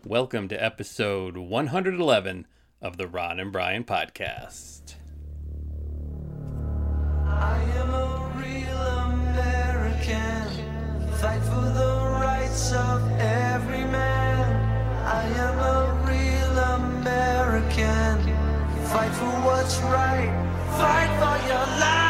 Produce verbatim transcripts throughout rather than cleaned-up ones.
Welcome to episode one hundred eleven of the Ron and Brian podcast. I am a real American, fight for the rights of every man. I am a real American, fight for what's right, fight for your life.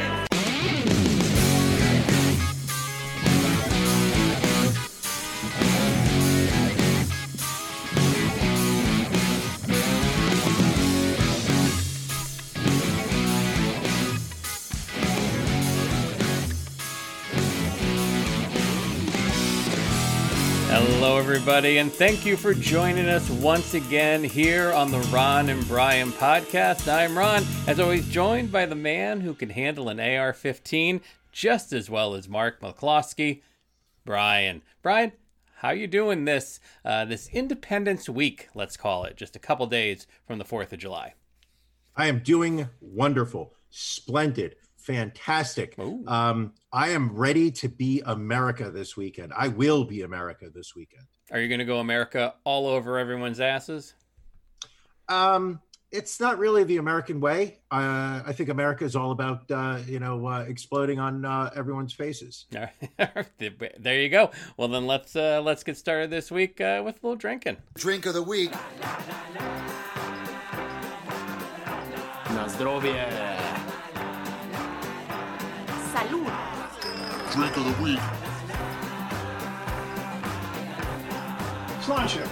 Hello, everybody, and thank you for joining us once again here on the Ron and Brian podcast. I'm Ron, as always, joined by the man who can handle an A R fifteen just as well as Mark McCloskey, Brian. Brian, how you doing this uh, this Independence Week, let's call it, just a couple days from the fourth of July? I am doing wonderful, splendid, fantastic. Um, I am ready to be America this weekend. I will be America this weekend. Are you going to go America all over everyone's asses? Um, it's not really the American way. Uh, I think America is all about, uh, you know, uh, exploding on uh, everyone's faces. There you go. Well, then let's uh, let's get started this week uh, with a little drinking. Drink of the week. Na zdrowie. Salud. Drink of the week. Sláinte.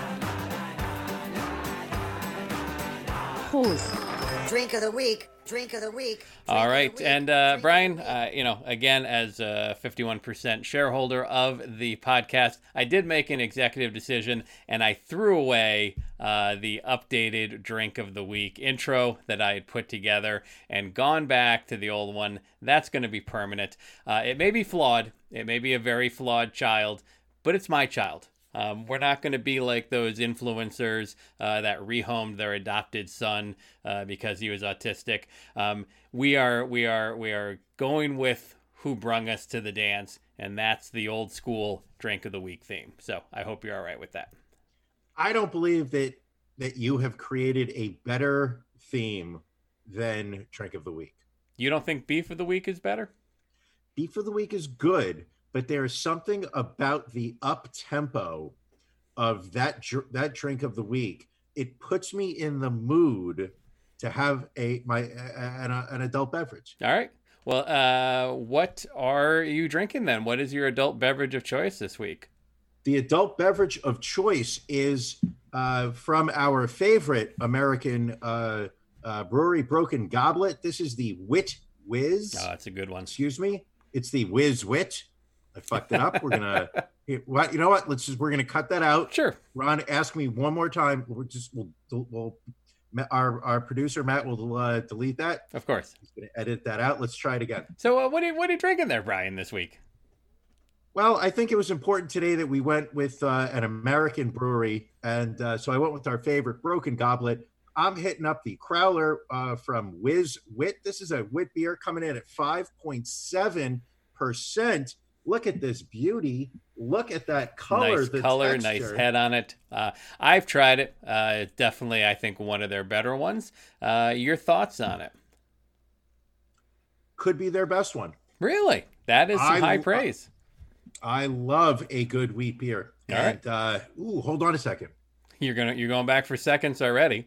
Prost. Drink of the week. Drink of the week. All right. Drink of the week. And uh, Drink Brian, of the week. uh, you know, again, as a fifty-one percent shareholder of the podcast, I did make an executive decision and I threw away uh, the updated drink of the week intro that I had put together and gone back to the old one. That's going to be permanent. Uh, it may be flawed. It may be a very flawed child, but it's my child. Um, we're not going to be like those influencers uh, that rehomed their adopted son uh, because he was autistic. Um, we are we are we are going with who brung us to the dance, and that's the old school drink of the week theme. So I hope you're all right with that. I don't believe that that you have created a better theme than Drink of the Week. You don't think beef of the week is better? Beef of the Week is good, but there's something about the up tempo of that dr- that drink of the week. It puts me in the mood to have a my an, an adult beverage. All right. Well, uh, what are you drinking then? What is your adult beverage of choice this week? The adult beverage of choice is uh, from our favorite American uh, uh, brewery, Broken Goblet. This is the Wit Whiz. Oh, that's a good one. Excuse me. It's the Whiz Wit. I fucked it up. We're gonna, what you know? What? Let's just we're gonna cut that out. Sure. Ron, ask me one more time. We're just we'll we'll our our producer Matt will uh, delete that. Of course. He's gonna edit that out. Let's try it again. So, uh, what are you, what are you drinking there, Brian, this week? Well, I think it was important today that we went with uh, an American brewery, and uh, so I went with our favorite, Broken Goblet. I'm hitting up the Crowler uh, from Whiz Wit. This is a wit beer coming in at five point seven percent. Look at this beauty. Look at that color. Nice the color, texture. nice head on it. Uh, I've tried it. Uh, it's definitely, I think, one of their better ones. Uh, your thoughts on it? Could be their best one. Really? That is some I- high praise. I love a good wheat beer. All and, uh, ooh, hold on a second. You're gonna you're going back for seconds already.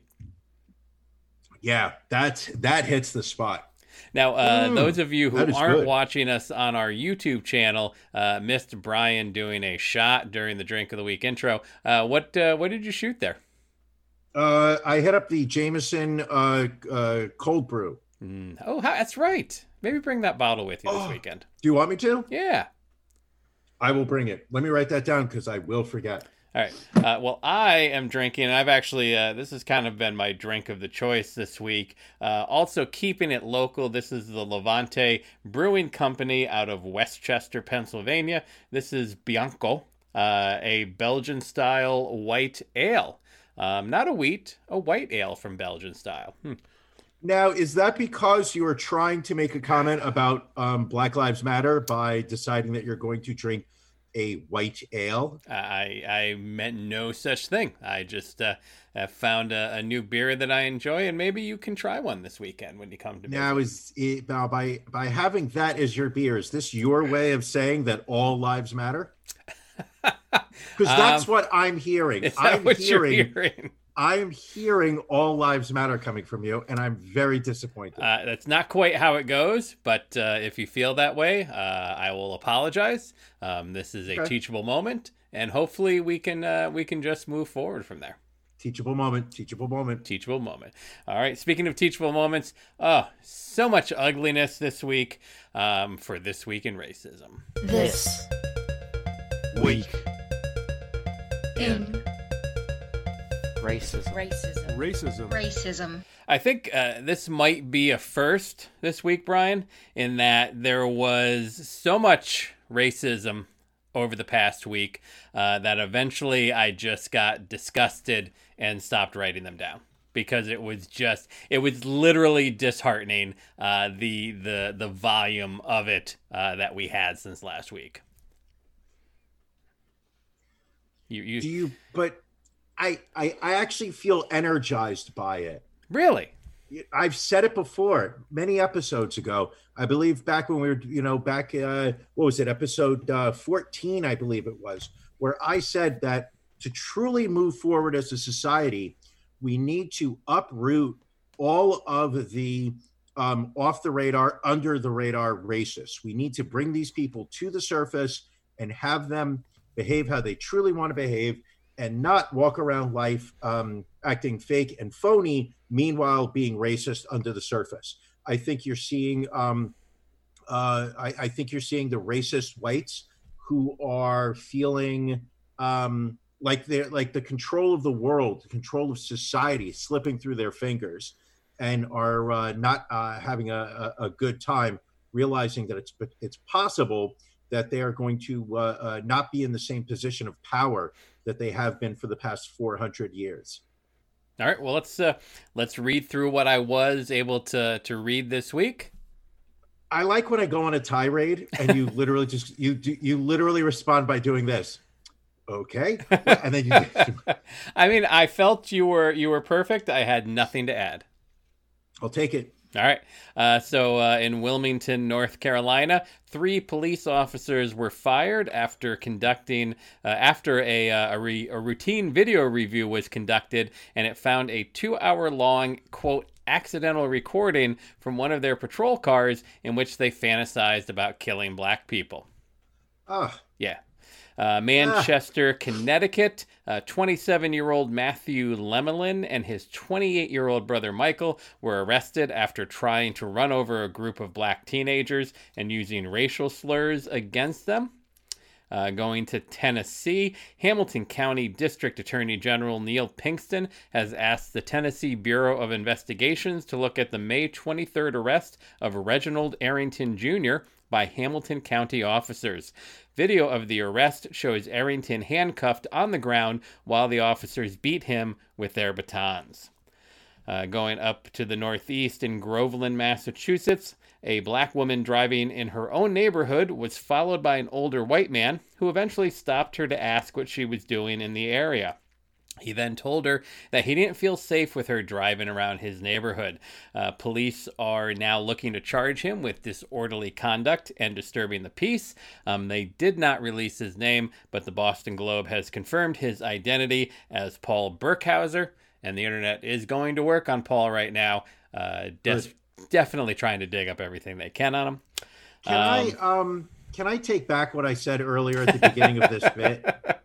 Yeah, that's that hits the spot. Now, uh, Mm, those of you who that is aren't good. watching us on our YouTube channel uh, missed Brian doing a shot during the Drink of the Week intro. Uh, what uh, what did you shoot there? Uh, I hit up the Jameson uh, uh, cold brew. Mm. Oh, how, that's right. Maybe bring that bottle with you this Oh. weekend. Do you want me to? Yeah. I will bring it. Let me write that down because I will forget. All right. Uh, well, I am drinking. I've actually, uh, this has kind of been my drink of the choice this week. Uh, also, keeping it local, this is the Levante Brewing Company out of Westchester, Pennsylvania. This is Bianco, uh, a Belgian-style white ale. Um, not a wheat, a white ale from Belgian style. Hmm. Now, is that because you are trying to make a comment about um, Black Lives Matter by deciding that you're going to drink a white ale? I I meant no such thing. I just uh, have found a, a new beer that I enjoy, and maybe you can try one this weekend when you come to visit. Now, is it, now by by having that as your beer, is this your way of saying that all lives matter? Because that's Um, what I'm hearing. Is that I'm what hearing. you're hearing? I'm hearing all lives matter coming from you, and I'm very disappointed. Uh, that's not quite how it goes, but uh, if you feel that way, uh, I will apologize. Um, this is a Okay. teachable moment, and hopefully we can uh, we can just move forward from there. Teachable moment. Teachable moment. Teachable moment. All right. Speaking of teachable moments, oh, so much ugliness this week um, for This Week in Racism. This Week. in Racism. racism. Racism. Racism. I think uh, this might be a first this week, Brian, in that there was so much racism over the past week uh, that eventually I just got disgusted and stopped writing them down because it was just it was literally disheartening uh, the the the volume of it uh, that we had since last week. You you Do you? But I, I, I actually feel energized by it. really? I've said it before, many episodes ago. I believe back when we were, you know, back, uh, what was it, episode uh, fourteen, I believe it was, where I said that to truly move forward as a society, we need to uproot all of the um, off the radar, under the radar racists. We need to bring these people to the surface and have them behave how they truly want to behave and not walk around life um, acting fake and phony, meanwhile being racist under the surface. I think you're seeing, um, uh, I, I think you're seeing the racist whites who are feeling um, like they're like the control of the world, the control of society slipping through their fingers, and are uh, not uh, having a, a, a good time, realizing that it's it's possible that they are going to uh, uh, not be in the same position of power that they have been for the past four hundred years. All right, well let's uh, let's read through what I was able to to read this week. I like when I go on a tirade and you literally just you do, you literally respond by doing this. Okay, and then you. I mean, I felt you were you were perfect. I had nothing to add. I'll take it. All right. Uh, so uh, in Wilmington, North Carolina, three police officers were fired after conducting uh, after a uh, a, re, a routine video review was conducted, and it found a two-hour-long quote accidental recording from one of their patrol cars in which they fantasized about killing black people. Ah, Yeah. Uh, Manchester, Connecticut, uh, twenty-seven-year-old Matthew Lemelin and his twenty-eight-year-old brother Michael were arrested after trying to run over a group of black teenagers and using racial slurs against them. Uh, going to Tennessee, Hamilton County District Attorney General Neil Pinkston has asked the Tennessee Bureau of Investigations to look at the May twenty-third arrest of Reginald Arrington Junior by Hamilton County officers. Video of the arrest shows Arrington handcuffed on the ground while the officers beat him with their batons. Uh, going up to the northeast in Groveland, Massachusetts, a black woman driving in her own neighborhood was followed by an older white man who eventually stopped her to ask what she was doing in the area. He then told her that he didn't feel safe with her driving around his neighborhood. Uh, police are now looking to charge him with disorderly conduct and disturbing the peace. Um, they did not release his name, but the Boston Globe has confirmed his identity as Paul Burkhauser, and the internet is going to work on Paul right now, uh, des- definitely trying to dig up everything they can on him. can Um, I um can I take back what I said earlier at the beginning of this bit?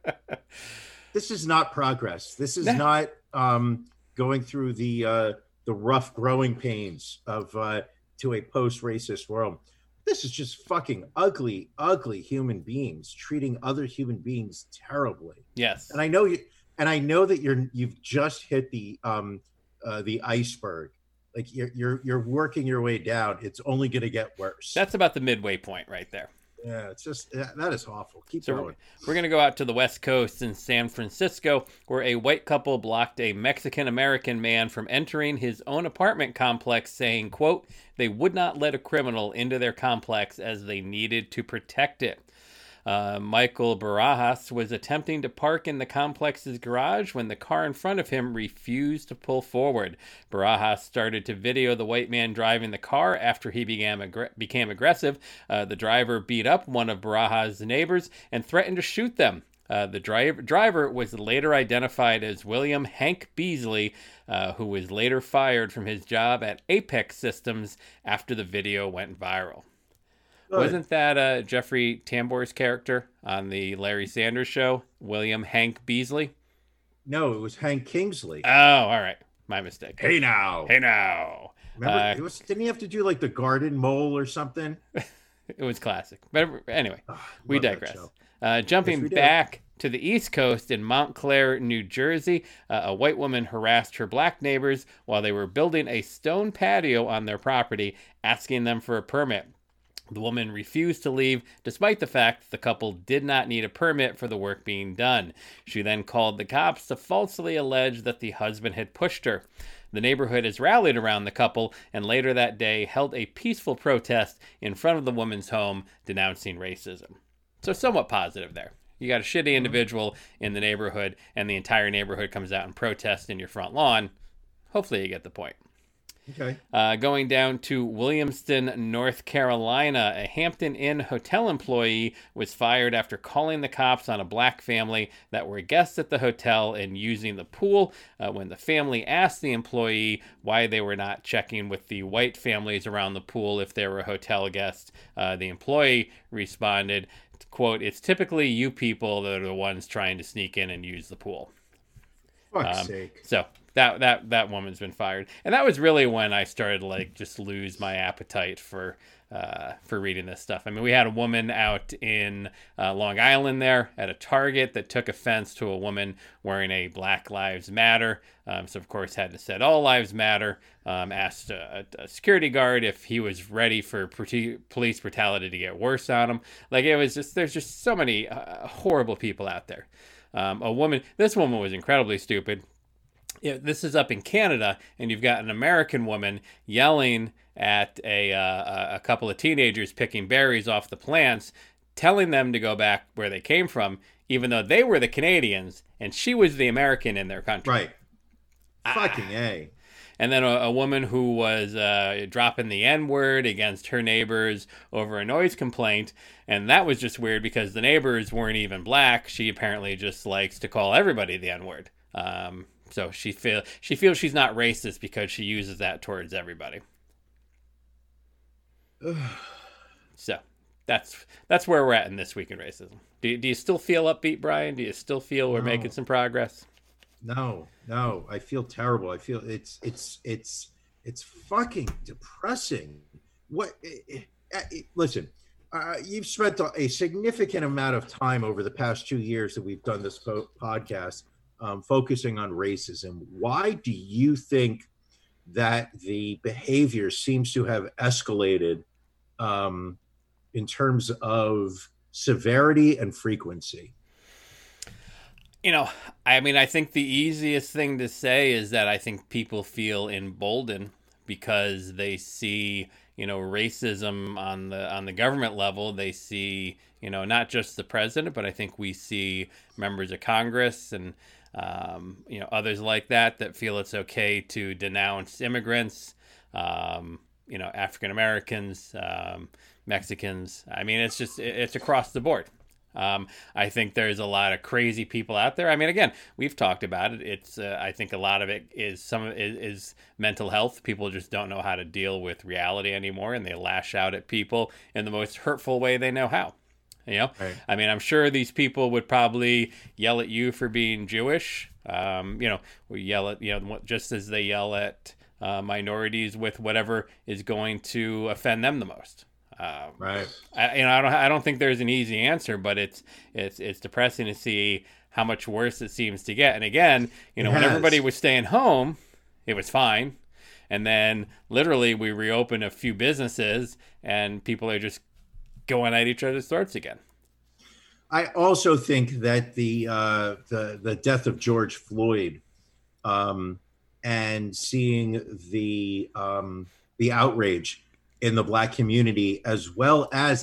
This is not progress. This is No. not um, going through the uh, the rough growing pains of uh, to a post-racist world. This is just fucking ugly, ugly human beings treating other human beings terribly. Yes. And I know you, and I know that you're you've just hit the um, uh, the iceberg. Like you're you're you're working your way down. It's only going to get worse. That's about the midway point right there. Yeah, it's just that, that is awful. Keep So going. we're, we're going to go out to the West Coast in San Francisco, where a white couple blocked a Mexican-American man from entering his own apartment complex, saying, quote, they would not let a criminal into their complex as they needed to protect it. Uh, Michael Barajas was attempting to park in the complex's garage when the car in front of him refused to pull forward. Barajas started to video the white man driving the car after he began aggr- became aggressive. Uh, the driver beat up one of Barajas' neighbors and threatened to shoot them. Uh, the driver driver was later identified as William Hank Beasley, uh, who was later fired from his job at Apex Systems after the video went viral. Good. Wasn't that uh, Jeffrey Tambor's character on the Larry Sanders Show, William Hank Beasley? No, it was Hank Kingsley. Oh, all right. My mistake. Hey now. Hey now. Remember, uh, it was, didn't he have to do like the garden mole or something? It was classic. But anyway, oh, we digress. Uh, jumping yes, back to the East Coast in Montclair, New Jersey, uh, a white woman harassed her black neighbors while they were building a stone patio on their property, asking them for a permit. The woman refused to leave, despite the fact that the couple did not need a permit for the work being done. She then called the cops to falsely allege that the husband had pushed her. The neighborhood has rallied around the couple and later that day held a peaceful protest in front of the woman's home denouncing racism. So somewhat positive there. You got a shitty individual in the neighborhood and the entire neighborhood comes out and protests in your front lawn. Hopefully you get the point. Okay. Uh, going down to Williamston, North Carolina, a Hampton Inn hotel employee was fired after calling the cops on a black family that were guests at the hotel and using the pool. Uh, when the family asked the employee why they were not checking with the white families around the pool if they were hotel guests, uh, the employee responded, quote, "It's typically you people that are the ones trying to sneak in and use the pool." Fuck's um, sake. So that that that woman's been fired, and that was really when I started like just lose my appetite for uh, for reading this stuff. I mean, we had a woman out in uh, Long Island there at a Target that took offense to a woman wearing a Black Lives Matter. Um, so of course had to say all lives matter. Um, asked a, a security guard if he was ready for prote- police brutality to get worse on him. Like it was just there's just so many uh, horrible people out there. Um, a woman, this woman was incredibly stupid. Yeah, this is up in Canada, and you've got an American woman yelling at a uh, a couple of teenagers picking berries off the plants, telling them to go back where they came from, even though they were the Canadians and she was the American in their country. Right. Ah. Fucking A. And then a, a woman who was uh, dropping the N-word against her neighbors over a noise complaint. And that was just weird because the neighbors weren't even black. She apparently just likes to call everybody the N-word. Um, so she feel she feels she's not racist because she uses that towards everybody. So that's that's where we're at in This Week in Racism. Do, do you still feel upbeat, Brian? Do you still feel we're No. making some progress? No, no, I feel terrible. I feel it's it's it's it's fucking depressing. What? It, it, it, listen, uh, you've spent a, a significant amount of time over the past two years that we've done this po- podcast um, focusing on racism. Why do you think that the behavior seems to have escalated um, in terms of severity and frequency? You know, I mean, I think the easiest thing to say is that I think people feel emboldened because they see, you know, racism on the on the government level. They see, you know, not just the president, but I think we see members of Congress and, um, you know, others like that that feel it's okay to denounce immigrants, um, you know, African Americans, um, Mexicans. I mean, it's just it's across the board. Um, I think there's a lot of crazy people out there. I mean, again, we've talked about it. It's, uh, I think a lot of it is some of it is mental health. People just don't know how to deal with reality anymore, and they lash out at people in the most hurtful way they know how. You know, Right. I mean, I'm sure these people would probably yell at you for being Jewish. Um, you know, we yell at, you know, just as they yell at uh, minorities with whatever is going to offend them the most. Um, Right. I, you know, I don't, I don't think there's an easy answer, but it's, it's, it's depressing to see how much worse it seems to get. And again, you know, It when has. everybody was staying home, it was fine. And then literally we reopen a few businesses and people are just going at each other's throats again. I also think that the uh, the the death of George Floyd um, and seeing the um, the outrage in the Black community, as well as, and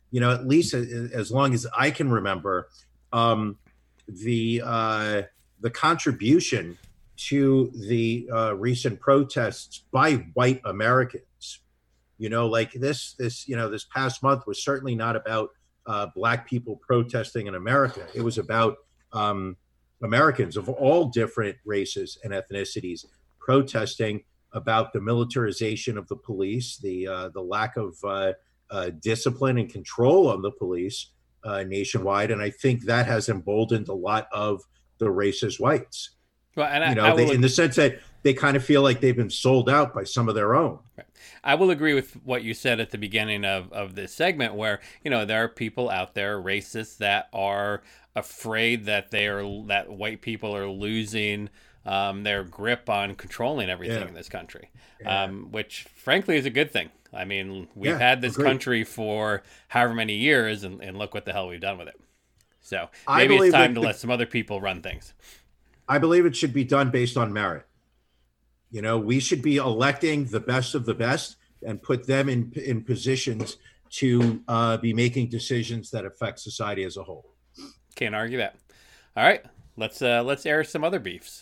you know, at least as long as I can remember, um, the uh, the contribution to the uh, recent protests by white Americans, you know, like this this you know this past month was certainly not about uh, black people protesting in America. It was about um, Americans of all different races and ethnicities protesting about the militarization of the police, the uh, the lack of uh, uh, discipline and control on the police uh, nationwide, and I think that has emboldened a lot of the racist whites. Well, and I, you know, I they, will, in the sense that they kind of feel like they've been sold out by some of their own. I will agree with what you said at the beginning of, of this segment, where, you know, there are people out there, racists, that are afraid that they are that white people are losing um, their grip on controlling everything Yeah. in this country, Yeah. um, which frankly is a good thing. I mean, we've Yeah, had this agreed. country for however many years, and, and look what the hell we've done with it. So I maybe it's believe time that to the- let some other people run things. I believe it should be done based on merit. You know, we should be electing the best of the best and put them in in positions to uh, be making decisions that affect society as a whole. Can't argue that. All right, let's uh, let's air some other beefs.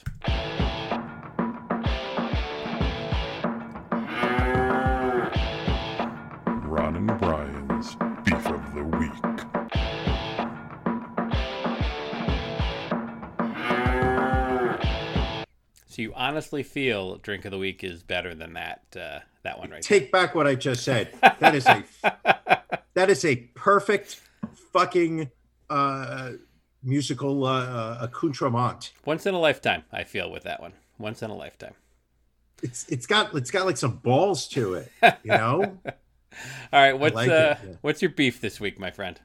Ron and Brian's Beef of the Week. So you honestly feel Drink of the Week is better than that uh, that one right Take back what I just said. That is a that is a perfect fucking uh, musical uh, accoutrement. there. Once in a lifetime, I feel, with that one. Once in a lifetime. It's it's got it's got like some balls to it, you know. All right, what's like uh, it, yeah. what's your beef this week, my friend?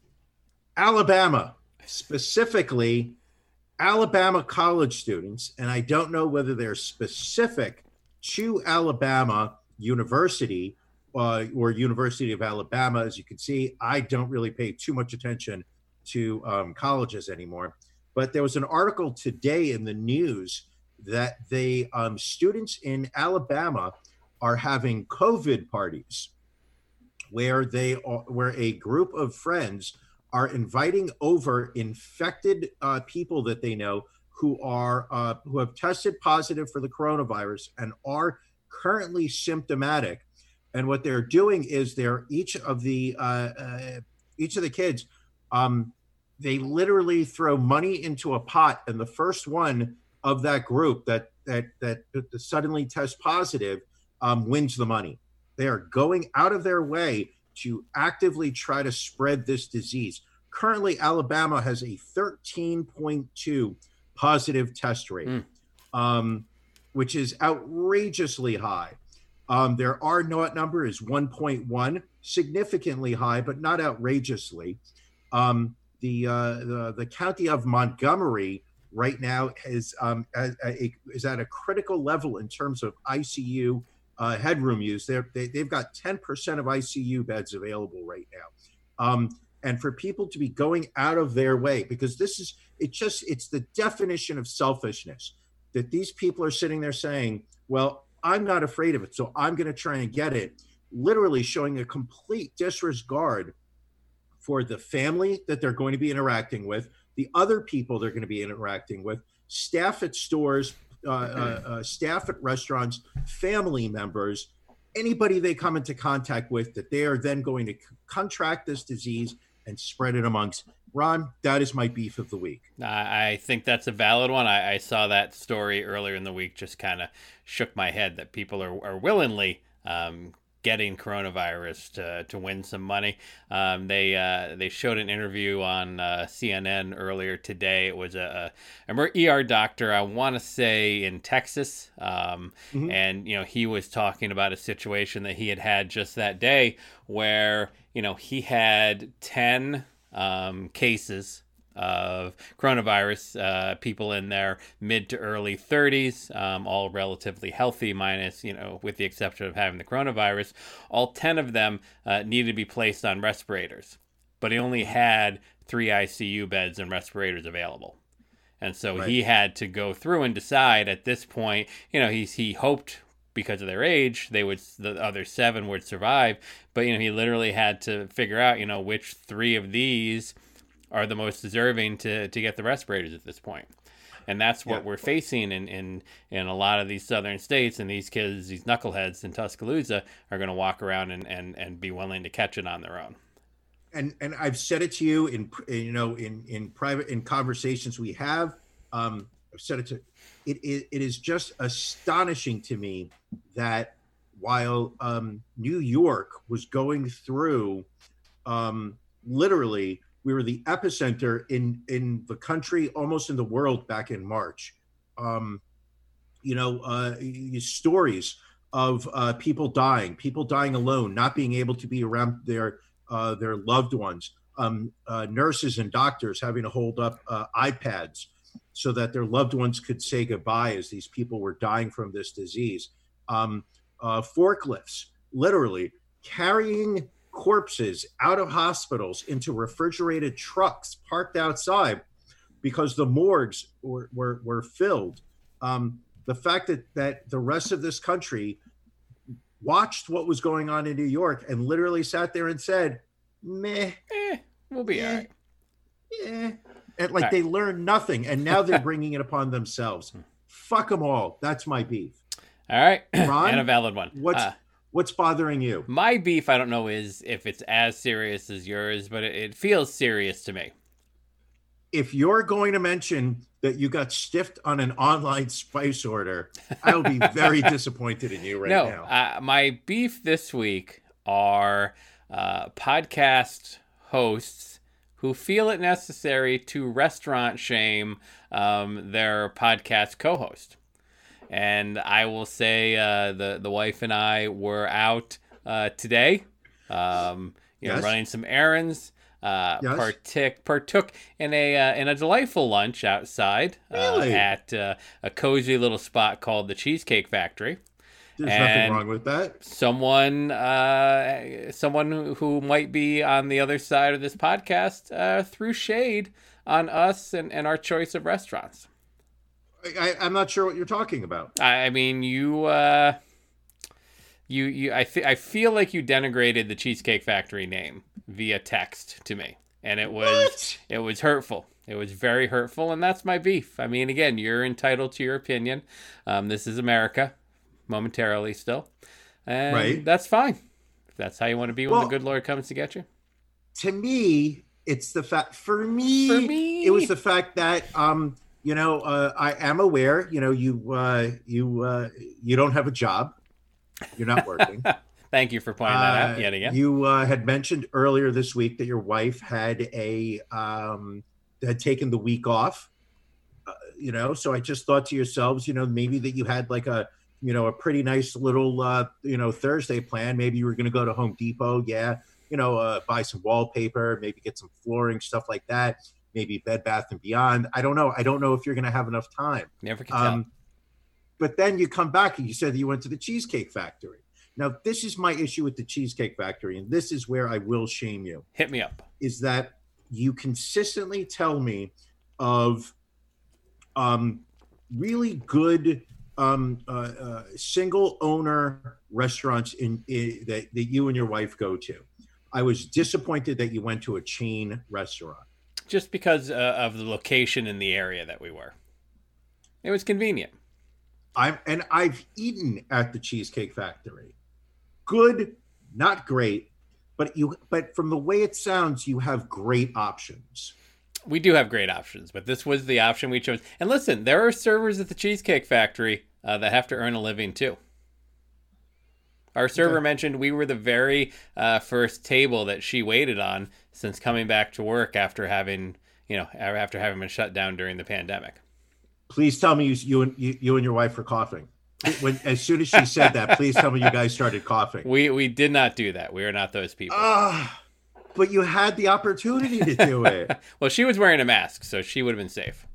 Alabama, specifically Alabama college students, and I don't know whether they're specific to Alabama University uh, or University of Alabama. As you can see, I don't really pay too much attention to um, colleges anymore. But there was an article today in the news that they um, students in Alabama are having COVID parties, where they are, where a group of friends are inviting over infected uh, people that they know who are uh, who have tested positive for the coronavirus and are currently symptomatic. And what they're doing is they're each of the uh, uh, each of the kids, um, they literally throw money into a pot, and the first one of that group that that that, that suddenly tests positive um, wins the money. They are going out of their way to actively try to spread this disease. Currently, Alabama has a thirteen point two positive test rate, Mm. um, which is outrageously high. Um, their R naught number is one point one, significantly high, but not outrageously. Um, the, uh, the the county of Montgomery right now is um, a, a, is at a critical level in terms of I C U uh, headroom use. They're, they they've got ten percent of I C U beds available right now, um, and for people to be going out of their way, because this is it just it's the definition of selfishness, that these people are sitting there saying, well, I'm not afraid of it, so I'm going to try and get it, literally showing a complete disregard for the family that they're going to be interacting with, the other people they're going to be interacting with, staff at stores, uh, uh, uh, staff at restaurants, family members, anybody they come into contact with, that they are then going to c- contract this disease and spread it amongst. Ron, that is my beef of the week. I I think that's a valid one. I, I saw that story earlier in the week, just kind of shook my head that people are, are willingly um, getting coronavirus to, to win some money. Um, they uh, they showed an interview on uh, C N N earlier today. It was a, a, a E R doctor, I want to say in Texas, um, Mhm. and you know he was talking about a situation that he had had just that day, where you know he had ten um, cases of coronavirus, uh, people in their mid to early thirties, um, all relatively healthy, minus, you know, with the exception of having the coronavirus. All ten of them uh, needed to be placed on respirators, but he only had three I C U beds and respirators available. And so Right. he had to go through and decide at this point, you know, he's, he hoped because of their age, they would the other seven would survive. But you know, he literally had to figure out, you know, which three of these are the most deserving to to get the respirators at this point. And that's what yeah. we're facing in, in, in a lot of these southern states. And these kids, these knuckleheads in Tuscaloosa, are going to walk around and, and, and be willing to catch it on their own. And and I've said it to you in you know in, in private in conversations we have. Um, I've said it to it, it. It is just astonishing to me that while um, New York was going through, um, literally. We were the epicenter in, in the country, almost in the world back in March. Um, you know, uh, stories of uh, people dying, people dying alone, not being able to be around their uh, their loved ones, um, uh, nurses and doctors having to hold up uh, iPads so that their loved ones could say goodbye as these people were dying from this disease. Um, uh, forklifts, literally carrying corpses out of hospitals into refrigerated trucks parked outside because the morgues were, were, were filled. Um, the fact that, that the rest of this country watched what was going on in New York and literally sat there and said, meh, eh, we'll be eh, all right. Yeah. And like all they right. learned nothing. And now they're bringing it upon themselves. Fuck them all. That's my beef. All right. Ron, and a valid one. What's, uh, What's bothering you? My beef, I don't know, is if it's as serious as yours, but it, it feels serious to me. If you're going to mention that you got stiffed on an online spice order, I will be very disappointed in you right no, now. Uh, my beef this week are uh, podcast hosts who feel it necessary to restaurant shame um, their podcast co-host. And I will say uh, the the wife and I were out uh, today, um, you know, yes. running some errands. Uh, yes. partic- partook in a uh, in a delightful lunch outside really? uh, at uh, a cozy little spot called the Cheesecake Factory. There's and nothing wrong with that. Someone, uh, someone who, who might be on the other side of this podcast uh, threw shade on us and, and our choice of restaurants. I, I'm not sure what you're talking about. I, I mean, you, uh, you, you. I, fe- I feel like you denigrated the Cheesecake Factory name via text to me, and it was What? it was hurtful. It was very hurtful, and that's my beef. I mean, again, you're entitled to your opinion. Um, this is America, momentarily still, and Right. that's fine. If that's how you want to be when Well, the good Lord comes to get you. To me, it's the fact. For me, For me. it was the fact that um, you know, uh, I am aware. You know, you uh, you uh, you don't have a job. You're not working. Thank you for pointing that out Uh, yet again. You uh, had mentioned earlier this week that your wife had a um, had taken the week off. Uh, you know, so I just thought to yourselves, you know, maybe that you had like a you know a pretty nice little uh, you know Thursday plan. Maybe you were going to go to Home Depot, yeah, you know, uh, buy some wallpaper, maybe get some flooring, stuff like that. Maybe Bed Bath and Beyond. I don't know. I don't know if you're going to have enough time. Never can tell. Um, but then you come back and you said that you went to the Cheesecake Factory. Now, this is my issue with the Cheesecake Factory, and this is where I will shame you, Hit me up. is that you consistently tell me of um, really good um, uh, uh, single owner restaurants in, in that, that you and your wife go to. I was disappointed that you went to a chain restaurant. Just because uh, of the location in the area that we were. It was convenient. I'm and I've eaten at the Cheesecake Factory. Good, not great, but you but from the way it sounds, you have great options. We do have great options, but this was the option we chose. And listen, there are servers at the Cheesecake Factory uh, that have to earn a living too. Our server Okay. mentioned we were the very uh, first table that she waited on since coming back to work after having, you know, after having been shut down during the pandemic. Please tell me you you and you, you and your wife were coughing. When as soon as she said that, please tell me you guys started coughing. We we did not do that. We are not those people. Ah, but you had the opportunity to do it. Well, she was wearing a mask, so she would have been safe.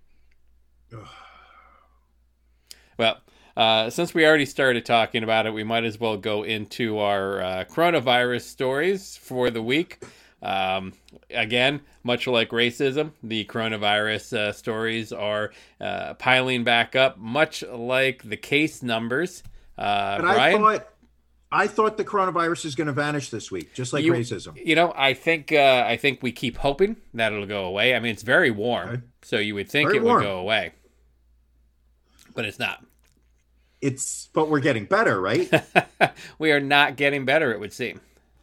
Well, uh, since we already started talking about it, we might as well go into our uh, coronavirus stories for the week. Um, again, much like racism, the coronavirus uh, stories are uh, piling back up, much like the case numbers. Uh, Uh, But Brian? I thought, I thought the coronavirus is going to vanish this week, just like you, racism. You know, I think uh, I think we keep hoping that it'll go away. I mean, it's very warm, Okay. so you would think Very it warm. would go away, but it's not. It's, but we're getting better, right? We are not getting better, it would seem.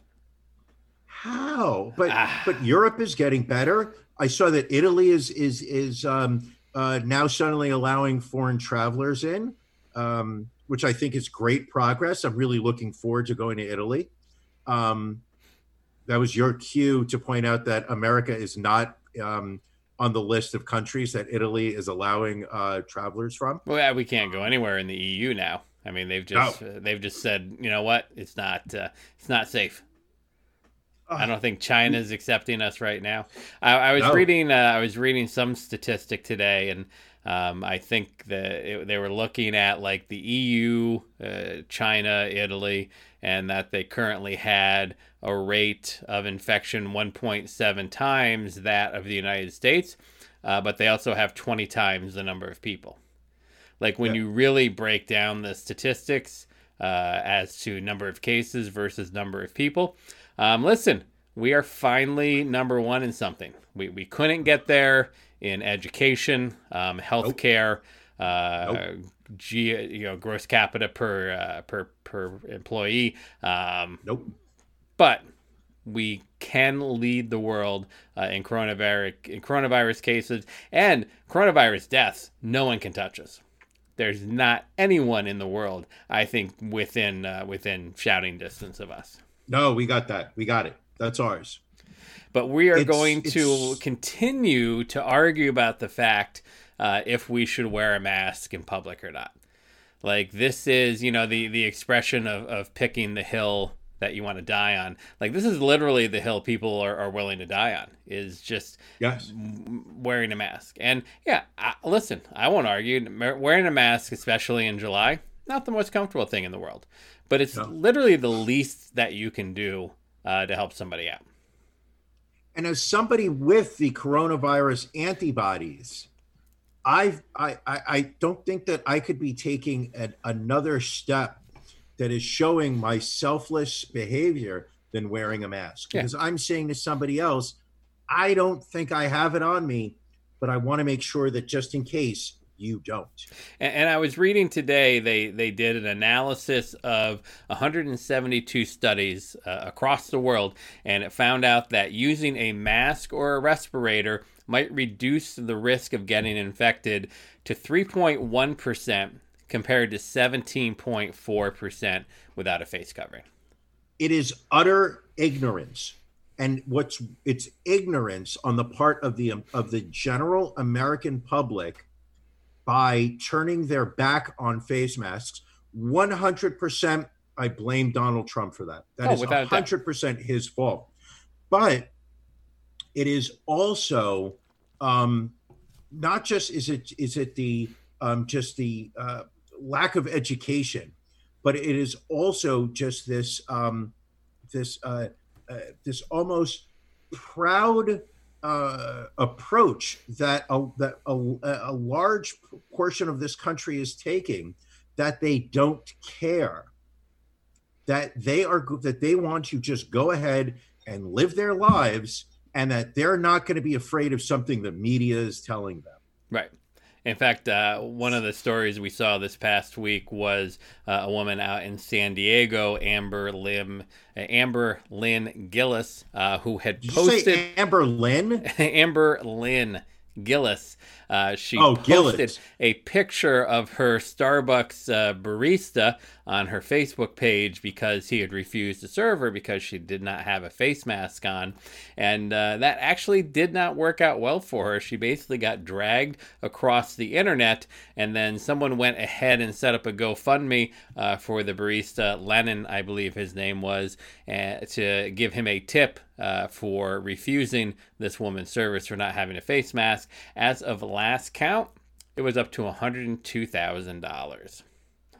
How? But Ah. but Europe is getting better. I saw that Italy is is is um, uh, now suddenly allowing foreign travelers in, um, which I think is great progress. I'm really looking forward to going to Italy. Um, that was your cue to point out that America is not um, on the list of countries that Italy is allowing uh, travelers from. Well, yeah, we can't go anywhere in the E U now. I mean, they've just uh, they've just said, you know what, it's not uh, it's not safe. I don't think China's accepting us right now. I, I was No. reading uh, I was reading some statistic today, and um, I think that it, they were looking at like the E U, uh, China, Italy, and that they currently had a rate of infection one point seven times that of the United States, uh, but they also have twenty times the number of people. Like when Yeah. you really break down the statistics uh, as to number of cases versus number of people, um, listen, we are finally number one in something. We we couldn't get there in education, um, healthcare, uh, Nope. G, you know, gross capita per uh, per per employee. Um, Nope. but we can lead the world uh, in coronavirus in coronavirus cases and coronavirus deaths. No one can touch us. There's not anyone in the world, I think, within uh, within shouting distance of us. No, we got that. We got it. That's ours. But we are It's- going to it's- continue to argue about the fact uh, if we should wear a mask in public or not. Like, this is, you know, the, the expression of, of picking the hill that you want to die on. Like, this is literally the hill people are, are willing to die on, is just Yes. wearing a mask. And yeah, I, listen, I won't argue. Wearing a mask, especially in July, not the most comfortable thing in the world. But it's No. literally the least that you can do uh, to help somebody out. And as somebody with the coronavirus antibodies, I've, I, I, I don't think that I could be taking an, another step that is showing my selfless behavior than wearing a mask. Yeah. Because I'm saying to somebody else, I don't think I have it on me, but I want to make sure that just in case you don't. And, and I was reading today, they, they did an analysis of one hundred seventy-two studies uh, across the world, and it found out that using a mask or a respirator might reduce the risk of getting infected to three point one percent compared to seventeen point four percent without a face covering. It is utter ignorance. And what's it's ignorance on the part of the of the general American public by turning their back on face masks. one hundred percent I blame Donald Trump for that. That Oh, is without a doubt. one hundred percent his fault. But it is also um, not just is it is it the um, just the uh, lack of education, but it is also just this um, this uh, uh, this almost proud uh, approach that a, that a, a large portion of this country is taking, that they don't care, that they are that they want to just go ahead and live their lives, and that they're not going to be afraid of something the media is telling them. Right. In fact, uh, one of the stories we saw this past week was uh, a woman out in San Diego, Amber Lim, uh, Amber Lynn Gillis, uh, who had Did posted you say Amber Lynn? Amber Lynn Gillis. Uh, she Oh, posted Gillis. a picture of her Starbucks uh, barista on her Facebook page because he had refused to serve her because she did not have a face mask on. And uh, that actually did not work out well for her. She basically got dragged across the internet, and then someone went ahead and set up a GoFundMe uh, for the barista, Lennon, I believe his name was, uh, to give him a tip uh, for refusing this woman's service for not having a face mask. As of last count, it was up to one hundred two thousand dollars.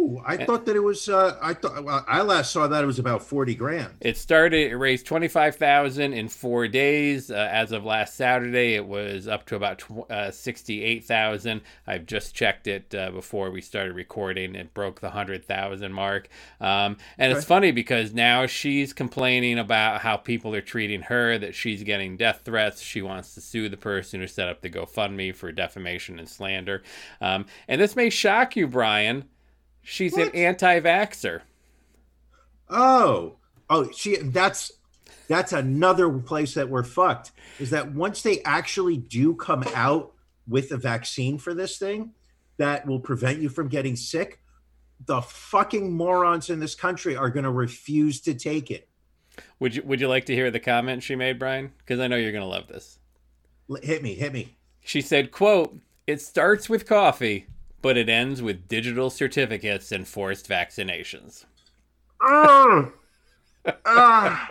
Ooh, I thought that it was. Uh, I thought well, I last saw that it was about forty grand. It started. It raised twenty five thousand in four days. Uh, as of last Saturday, it was up to about tw- uh, sixty eight thousand. I've just checked it uh, before we started recording. It broke the hundred thousand mark. Um, and Okay. it's funny because now she's complaining about how people are treating her. That she's getting death threats. She wants to sue the person who set up the GoFundMe for defamation and slander. Um, and this may shock you, Brian. She's What? an anti-vaxxer. Oh, oh, she. That's that's another place that we're fucked. Is that once they actually do come out with a vaccine for this thing that will prevent you from getting sick, the fucking morons in this country are going to refuse to take it. Would you Would you like to hear the comment she made, Brian? Because I know you're going to love this. L- Hit me, hit me. She said, quote, "It starts with coffee, but it ends with digital certificates and forced vaccinations." Ah, ah.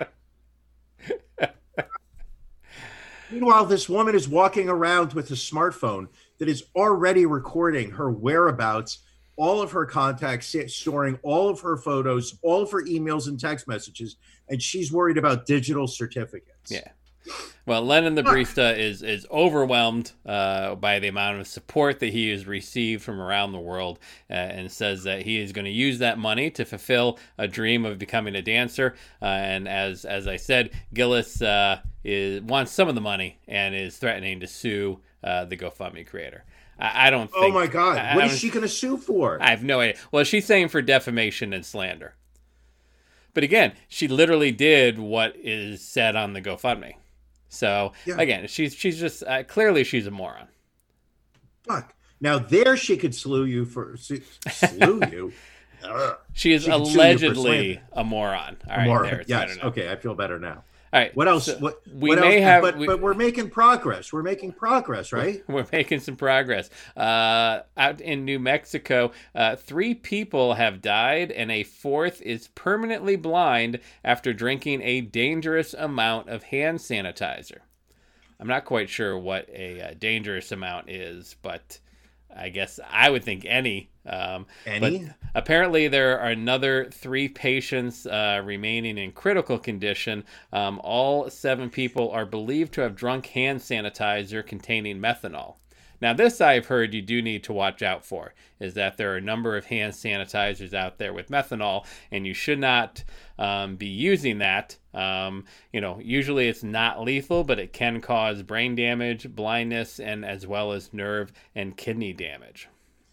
Meanwhile, this woman is walking around with a smartphone that is already recording her whereabouts, all of her contacts, storing all of her photos, all of her emails and text messages, and she's worried about digital certificates. Yeah. Well, Lennon the barista is is overwhelmed uh, by the amount of support that he has received from around the world, uh, and says that he is going to use that money to fulfill a dream of becoming a dancer. Uh, and as as I said, Gillis uh, is wants some of the money and is threatening to sue uh, the GoFundMe creator. I, I don't. Think, Oh my God! I, What I is don't- she going to sue for? I have no idea. Well, she's saying for defamation and slander. But again, she literally did what is said on the GoFundMe. So Yeah. again, she's she's just uh, clearly she's a moron. Fuck. Now there she could slew you for su- slew you. Ugh. She is She could sue you for allegedly slander. a moron. All right, More. there, it's Yes. better now. Okay, I feel better now. All right. What else? so what we what may else? have, but, we, but we're making progress. We're making progress, right? we're making some progress. Uh, out in New Mexico, uh, three people have died, and a fourth is permanently blind after drinking a dangerous amount of hand sanitizer. I'm not quite sure what a uh, dangerous amount is, but I guess I would think any. Um, Any? But apparently, there are another three patients uh, remaining in critical condition. Um, all seven people are believed to have drunk hand sanitizer containing methanol. Now, this I've heard you do need to watch out for, is that there are a number of hand sanitizers out there with methanol, and you should not um, be using that. Um, you know, usually it's not lethal, but it can cause brain damage, blindness, and as well as nerve and kidney damage.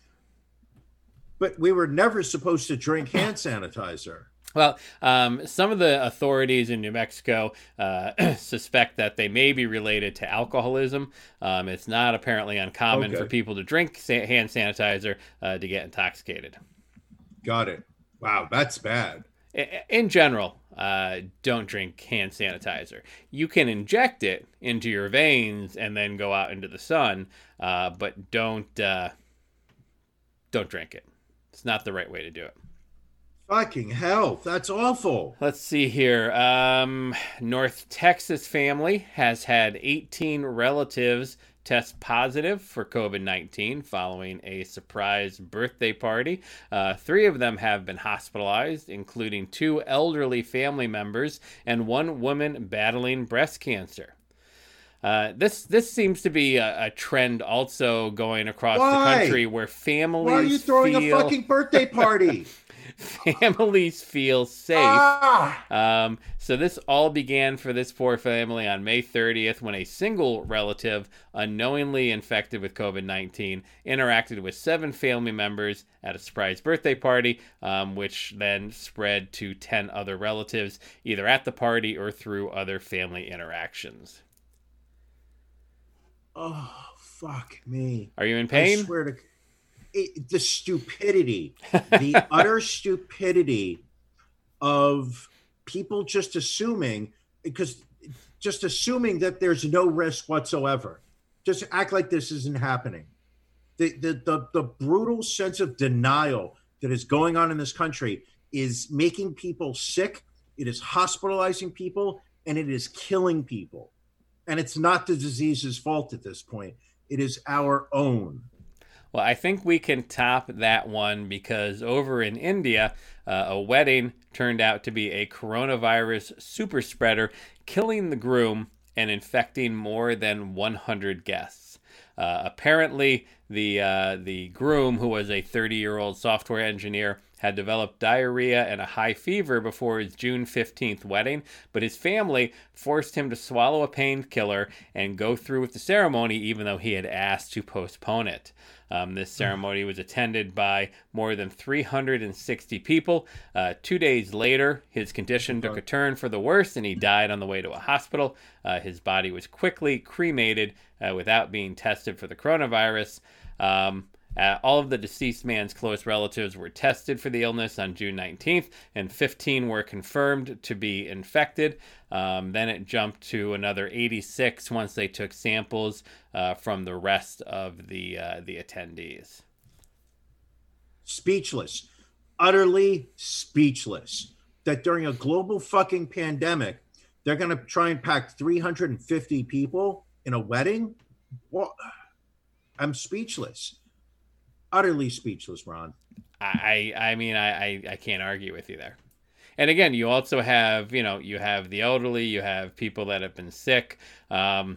But we were never supposed to drink hand sanitizer. Well, um, some of the authorities in New Mexico uh, suspect that they may be related to alcoholism. Um, it's not apparently uncommon Okay. for people to drink sa- hand sanitizer uh, to get intoxicated. Got it. Wow, that's bad. I- In general, uh, don't drink hand sanitizer. You can inject it into your veins and then go out into the sun, uh, but don't uh, don't drink it. It's not the right way to do it. Fucking hell, that's awful. Let's see here. Um, North Texas family has had eighteen relatives test positive for COVID nineteen following a surprise birthday party. Uh, three of them have been hospitalized, including two elderly family members and one woman battling breast cancer. Uh, this this seems to be a, a trend also going across Why? the country where families Why are you throwing feel, a fucking birthday party? families feel safe. Ah! Um, so this all began for this poor family on May thirtieth when a single relative unknowingly infected with COVID nineteen interacted with seven family members at a surprise birthday party, um, which then spread to ten other relatives, either at the party or through other family interactions. Oh, fuck me. Are you in I pain? swear to it, the stupidity, the utter stupidity of people just assuming, because just assuming that there's no risk whatsoever. Just act like this isn't happening. The, the, the, the brutal sense of denial that is going on in this country is making people sick. It is hospitalizing people, and it is killing people. And it's not the disease's fault at this point. It is our own. Well, I think we can top that one because over in India, uh, a wedding turned out to be a coronavirus super spreader, killing the groom and infecting more than one hundred guests. Uh, apparently, the uh, the groom, who was a thirty-year-old software engineer, had developed diarrhea and a high fever before his June fifteenth wedding, but his family forced him to swallow a painkiller and go through with the ceremony even though he had asked to postpone it. Um, this ceremony was attended by more than three hundred sixty people. Uh, two days later, his condition took a turn for the worse and he died on the way to a hospital. Uh, his body was quickly cremated uh, without being tested for the coronavirus. Um, Uh, all of the deceased man's close relatives were tested for the illness on June nineteenth, and fifteen were confirmed to be infected. Um, then it jumped to another eighty-six once they took samples uh, from the rest of the uh, the attendees. Speechless, utterly speechless. That during a global fucking pandemic, they're going to try and pack three hundred fifty people in a wedding? Well, I'm speechless. Utterly speechless, Ron. I, I mean, I, I, I can't argue with you there. And again, you also have, you know, you have the elderly, you have people that have been sick. Um,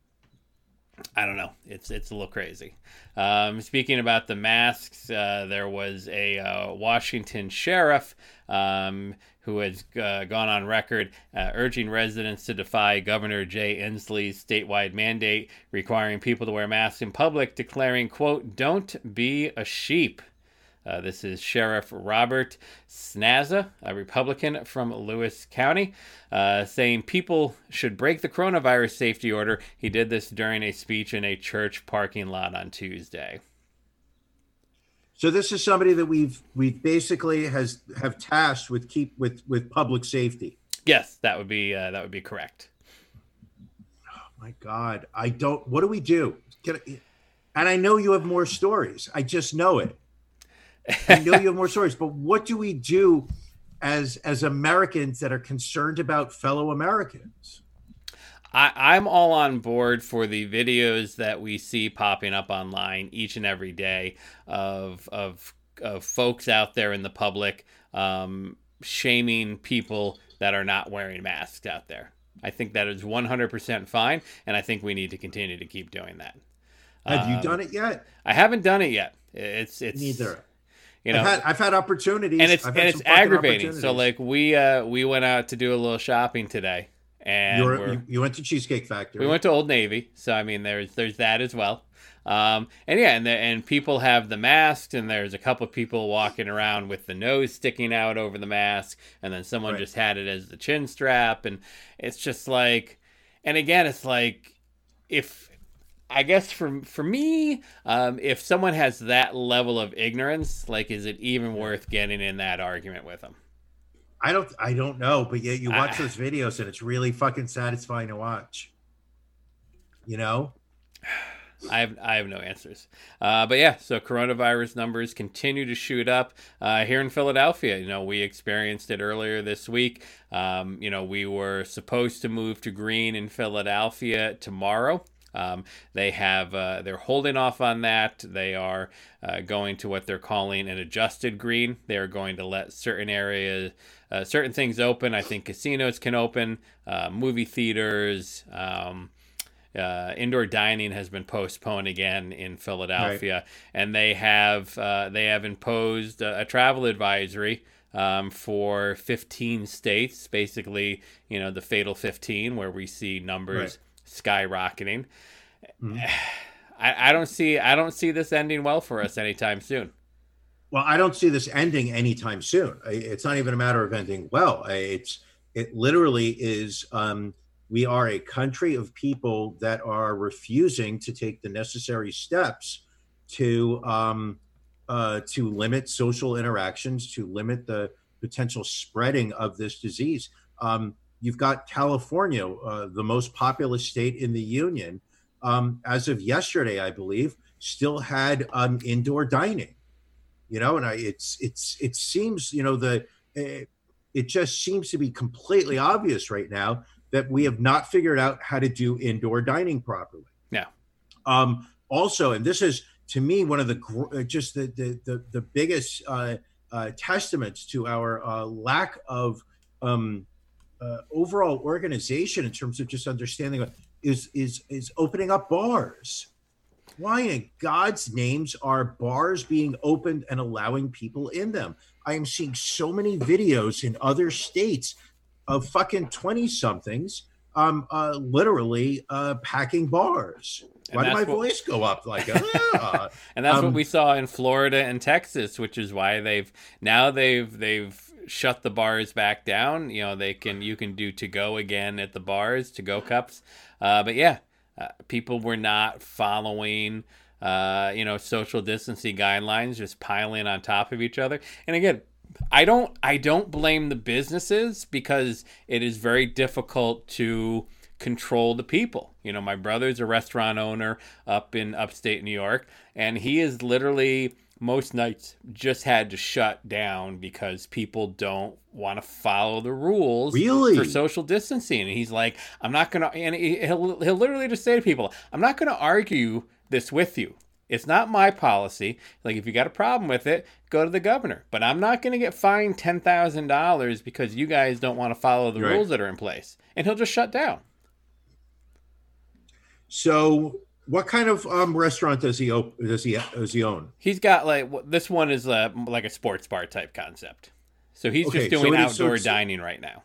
I don't know. It's it's a little crazy. Um, speaking about the masks, uh, there was a uh, Washington sheriff um, who has uh, gone on record uh, urging residents to defy Governor Jay Inslee's statewide mandate requiring people to wear masks in public, declaring, quote, "Don't be a sheep." Uh, this is Sheriff Robert Snazza, a Republican from Lewis County, uh, saying people should break the coronavirus safety order. He did this during a speech in a church parking lot on Tuesday. So this is somebody that we've we've basically has have tasked with keep with with public safety. Yes, that would be uh, that would be correct. Oh my God, I don't. What do we do? Can I, and I know you have more stories. I just know it. I know you have more stories, but what do we do as as Americans that are concerned about fellow Americans? I, I'm all on board for the videos that we see popping up online each and every day of of, of folks out there in the public um, shaming people that are not wearing masks out there. I think that is one hundred percent fine, and I think we need to continue to keep doing that. Have um, you done it yet? I haven't done it yet. It's it's neither. You know, I've had, I've had opportunities, and it's I've and had it's some fucking aggravating. So like we uh, we went out to do a little shopping today, and You're, we're, you you went to Cheesecake Factory. we went to Old Navy. So I mean, there's there's that as well. Um, and yeah, and the, and people have the masks, and there's a couple of people walking around with the nose sticking out over the mask, and then someone Right. just had it as the chin strap, and it's just like, and again, it's like if. I guess for for me, um, if someone has that level of ignorance, like, is it even worth getting in that argument with them? I don't I don't know, but yet you watch I- those videos and it's really fucking satisfying to watch. You know? I have I have no answers. Uh, but yeah, so coronavirus numbers continue to shoot up uh, here in Philadelphia. You know, we experienced it earlier this week. Um, you know, we were supposed to move to green in Philadelphia tomorrow. Um, they have uh, they're holding off on that. They are uh, going to what they're calling an adjusted green. They are going to let certain areas, uh, certain things open. I think casinos can open, uh, movie theaters. Um, uh, indoor dining has been postponed again in Philadelphia, right. And they have uh, they have imposed a, a travel advisory um, for fifteen states. Basically, you know, the fatal fifteen, where we see numbers. Right. Skyrocketing. Mm-hmm. I, I don't see I don't see this ending well for us anytime soon. Well, I don't see this ending anytime soon. It's not even a matter of ending well. It's it literally is. Um, we are a country of people that are refusing to take the necessary steps to um, uh, to limit social interactions, to limit the potential spreading of this disease. Um, You've got California, uh, the most populous state in the union, um, as of yesterday, I believe, still had um, indoor dining. You know, and I, it's it's it seems, you know, the it, it just seems to be completely obvious right now that we have not figured out how to do indoor dining properly. Yeah. Um, also, and this is to me, one of the gr- uh, just the the the, the biggest uh, uh, testaments to our uh, lack of um, uh, overall organization in terms of just understanding is is is opening up bars. Why in God's names are bars being opened and allowing people in them? I am seeing so many videos in other states of fucking twenty somethings um uh literally uh packing bars. Why did my what, voice go up like ah? And that's um, what we saw in Florida and Texas, which is why they've now they've they've shut the bars back down. You know, they can you can do to go again at the bars, to go cups. Uh, but yeah, uh, people were not following uh, you know, social distancing guidelines, just piling on top of each other. And again, I don't I don't blame the businesses because it is very difficult to control the people. You know, my brother's a restaurant owner up in upstate New York, and he is literally most nights just had to shut down because people don't want to follow the rules really? for social distancing. And he's like, I'm not going to, and he'll, he'll literally just say to people, I'm not going to argue this with you. It's not my policy. Like, if you got a problem with it, go to the governor. But I'm not going to get fined ten thousand dollars because you guys don't want to follow the right. rules that are in place. And he'll just shut down. So what kind of um, restaurant does he op- does he does he own? He's got like this one is uh, like a sports bar type concept. So he's okay, just doing so outdoor is, so, dining right now.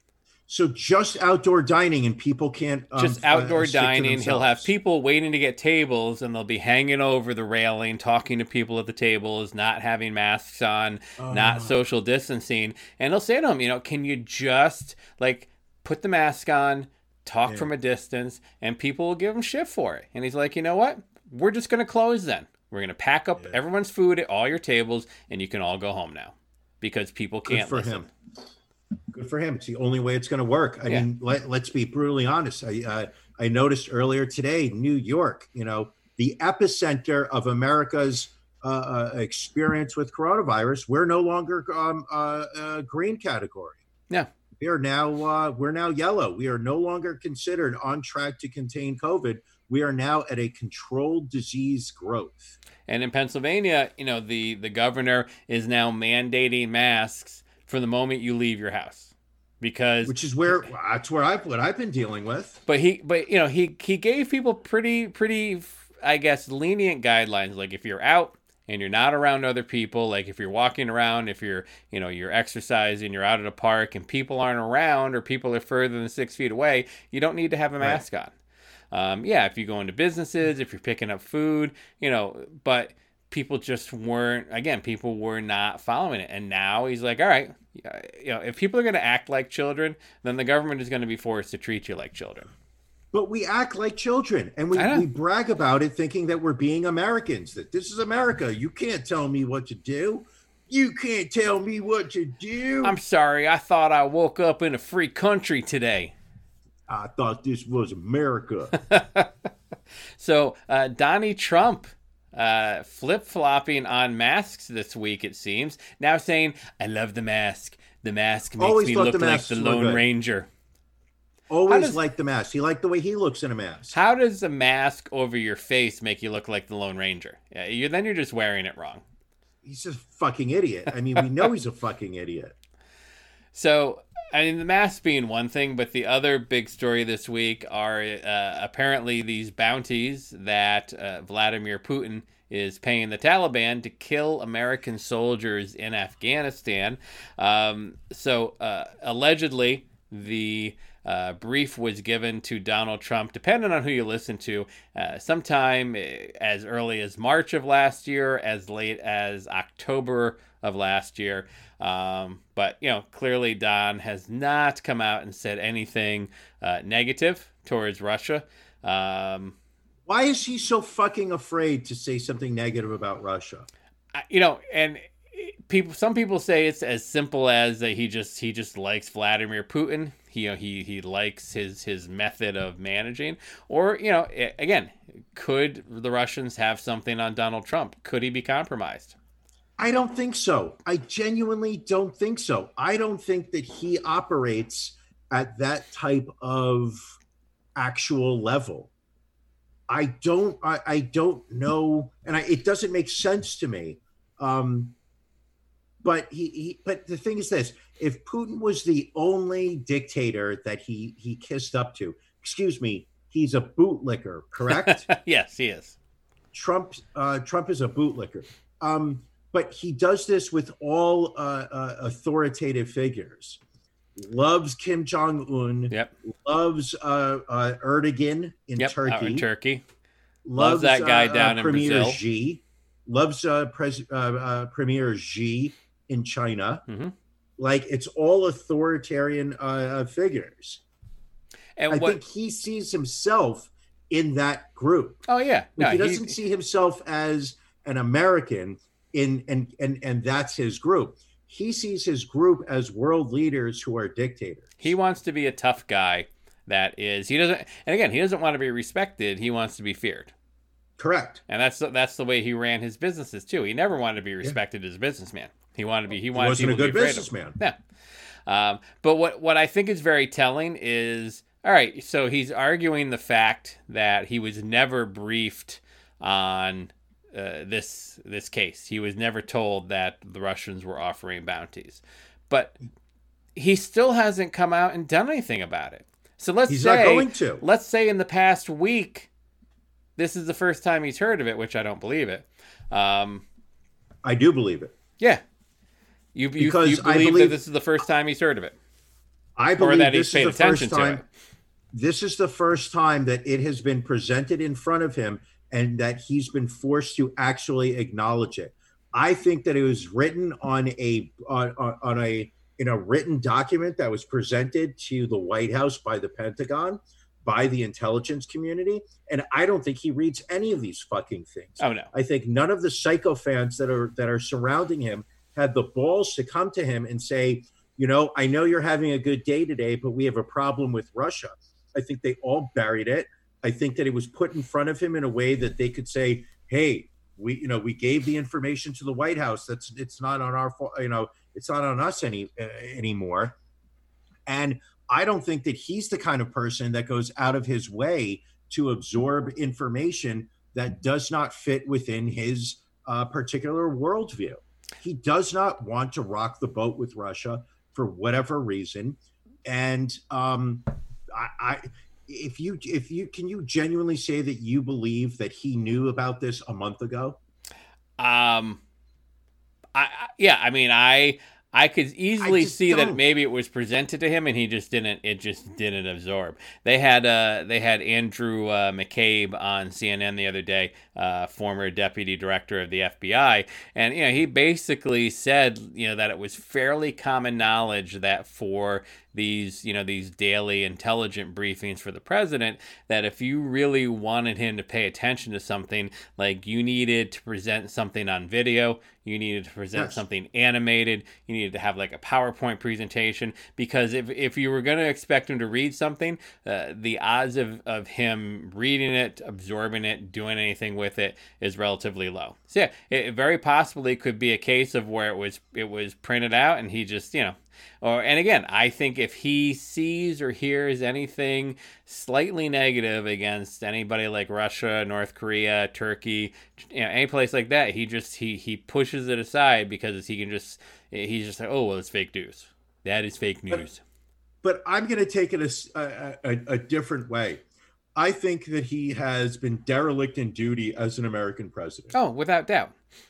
So just outdoor dining, and people can't um, just outdoor uh, dining. He'll have people waiting to get tables, and they'll be hanging over the railing, talking to people at the tables, not having masks on, uh, not social distancing. And he'll say to them, you know, can you just like put the mask on, talk yeah. from a distance, and people will give him shit for it. And he's like, you know what? We're just going to close then. We're going to pack up yeah. everyone's food at all your tables, and you can all go home now because people can't Good for listen. him. Good for him. It's the only way it's going to work. I yeah. mean, let, let's be brutally honest. I uh, I noticed earlier today, New York, you know, the epicenter of America's uh, uh, experience with coronavirus. We're no longer um, uh, uh, green category. Yeah. We are now uh, we're now yellow. We are no longer considered on track to contain COVID. We are now at a controlled disease growth. And in Pennsylvania, you know, the, the governor is now mandating masks for the moment you leave your house, because which is where that's where I've what I've been dealing with. But he, but you know, he he gave people pretty pretty, I guess, lenient guidelines. Like if you're out and you're not around other people, like if you're walking around, if you're, you know, you're exercising, you're out at a park and people aren't around or people are further than six feet away, you don't need to have a mask right. on. Um, yeah, if you go into businesses, if you're picking up food, you know, but people just weren't, again, people were not following it. And now he's like, all right, you know, if people are going to act like children, then the government is going to be forced to treat you like children. But we act like children, and we, we brag about it thinking that we're being Americans, that this is America. You can't tell me what to do. You can't tell me what to do. I'm sorry. I thought I woke up in a free country today. I thought this was America. So uh, Donnie Trump uh, flip-flopping on masks this week, it seems. Now saying, I love the mask. The mask makes Always me look the like the Lone Ranger. Always does, like the mask. He liked the way he looks in a mask. How does a mask over your face make you look like the Lone Ranger? Yeah, you, then you're just wearing it wrong. He's a fucking idiot. I mean, we know he's a fucking idiot. So, I mean, the mask being one thing, but the other big story this week are uh, apparently these bounties that uh, Vladimir Putin is paying the Taliban to kill American soldiers in Afghanistan. Um, so, uh, allegedly, the uh, brief was given to Donald Trump, depending on who you listen to, uh, sometime as early as March of last year, as late as October of last year. Um, but, you know, clearly Don has not come out and said anything uh, negative towards Russia. Um, Why is he so fucking afraid to say something negative about Russia? You know, and people, some people say it's as simple as that he just he just likes Vladimir Putin. He, you know, he he likes his his method of managing. Or, you know, again, could the Russians have something on Donald Trump? Could he be compromised? I don't think so. I genuinely don't think so. I don't think that he operates at that type of actual level. I don't, I, I don't know, and I, it doesn't make sense to me. Um, but he, he, but the thing is this: if Putin was the only dictator that he he kissed up to, excuse me, he's a bootlicker, correct? Yes, he is. Trump, uh, Trump is a bootlicker. Um, but he does this with all uh, uh, authoritative figures. Loves Kim Jong Un. Yep. Loves uh, uh, Erdogan in Yep. Turkey. Out in Turkey. Loves, Loves that guy uh, down uh, in Premier Brazil. Xi. Loves uh, Pres- uh, uh, Premier Xi in China. Mm-hmm. Like, it's all authoritarian uh, figures. And I what? think he sees himself in that group. Oh yeah. Like, No, he doesn't see himself as an American in and and and that's his group. He sees his group as world leaders who are dictators. He wants to be a tough guy. That is, he doesn't. And again, he doesn't want to be respected. He wants to be feared. Correct. And that's that's the way he ran his businesses too. He never wanted to be respected yeah. as a businessman. He wanted to be. He wanted he wasn't people a good to be afraid businessman. of him. Yeah. Um, but what what I think is very telling is, all right. So he's arguing the fact that he was never briefed on uh, this this case. He was never told that the Russians were offering bounties, but he still hasn't come out and done anything about it. So let's he's say, not going to. let's say in the past week, this is the first time he's heard of it, which I don't believe it. Um, I do believe it. Yeah, you you, Because you I believe, believe- that this is the first time he's heard of it, I or believe that this he's paid is the attention first to time. it. This is the first time that it has been presented in front of him, and that he's been forced to actually acknowledge it. I think that it was written on a on, on, on a in a written document that was presented to the White House by the Pentagon, by the intelligence community, and I don't think he reads any of these fucking things. Oh no, I think none of the sycophants that are that are surrounding him had the balls to come to him and say, you know, I know you're having a good day today, but we have a problem with Russia. I think they all buried it. I think that it was put in front of him in a way that they could say, hey, we, you know, we gave the information to the White House. That's, it's not on our, you know, it's not on us any uh, anymore. And I don't think that he's the kind of person that goes out of his way to absorb information that does not fit within his uh, particular worldview. He does not want to rock the boat with Russia for whatever reason. And um, I, I, if you, if you, can you genuinely say that you believe that he knew about this a month ago? Um, I, I yeah, I mean, I I could easily I just see that don't. maybe it was presented to him and he just didn't. It just didn't absorb. They had uh they had Andrew uh, McCabe on C N N the other day, uh, former deputy director of the F B I, and you know he basically said you know that it was fairly common knowledge that for these you know these daily intelligent briefings for the president, that if you really wanted him to pay attention to something, like you needed to present something on video, you needed to present Yes. something animated, you needed to have like a PowerPoint presentation, because if, if you were going to expect him to read something, uh, the odds of, of him reading it, absorbing it, doing anything with it is relatively low. So yeah, it, it very possibly could be a case of where it was it was printed out and he just, you know, or and again, I think if he sees or hears anything slightly negative against anybody like Russia, North Korea, Turkey, you know, any place like that, he just he he pushes it aside because he can just he's just like, oh well, it's fake news. That is fake news. But I'm going to take it a, a, a, a different way. I think that he has been derelict in duty as an American president. Oh, without doubt.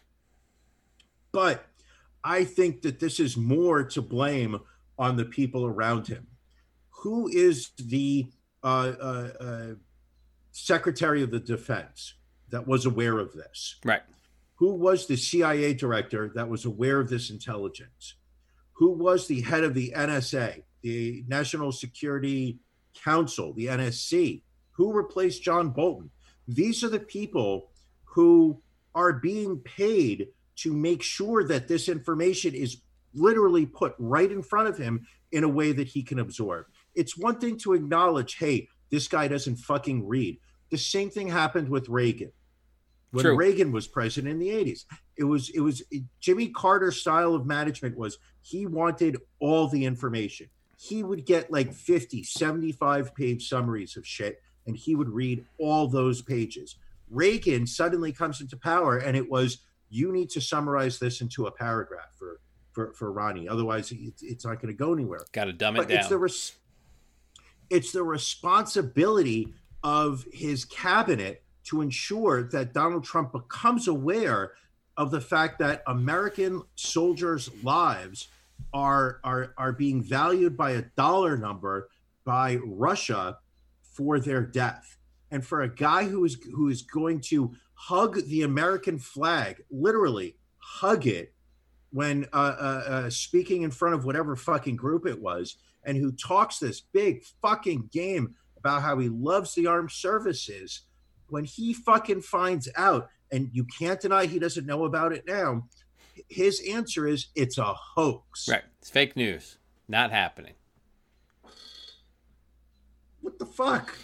But I think that this is more to blame on the people around him. Who is the uh, uh, uh, Secretary of the Defense that was aware of this? Right. Who was the C I A director that was aware of this intelligence? Who was the head of the N S A, the National Security Council, the N S C? Who replaced John Bolton? These are the people who are being paid to make sure that this information is literally put right in front of him in a way that he can absorb. It's one thing to acknowledge, hey, this guy doesn't fucking read. The same thing happened with Reagan. When True. Reagan was president in the eighties, it was it was Jimmy Carter's style of management was he wanted all the information. He would get like fifty, seventy-five page summaries of shit and he would read all those pages. Reagan suddenly comes into power, and it was, you need to summarize this into a paragraph for for, for Ronnie. Otherwise, it's, it's not going to go anywhere. Got to dumb it but down. It's the, res- it's the responsibility of his cabinet to ensure that Donald Trump becomes aware of the fact that American soldiers' lives are, are, are being valued by a dollar number by Russia for their death. And for a guy who is who is going to hug the American flag, literally hug it, when uh, uh, uh, speaking in front of whatever fucking group it was, and who talks this big fucking game about how he loves the armed services, when he fucking finds out, and you can't deny he doesn't know about it now, his answer is, it's a hoax. Right. It's fake news. Not happening. What the fuck?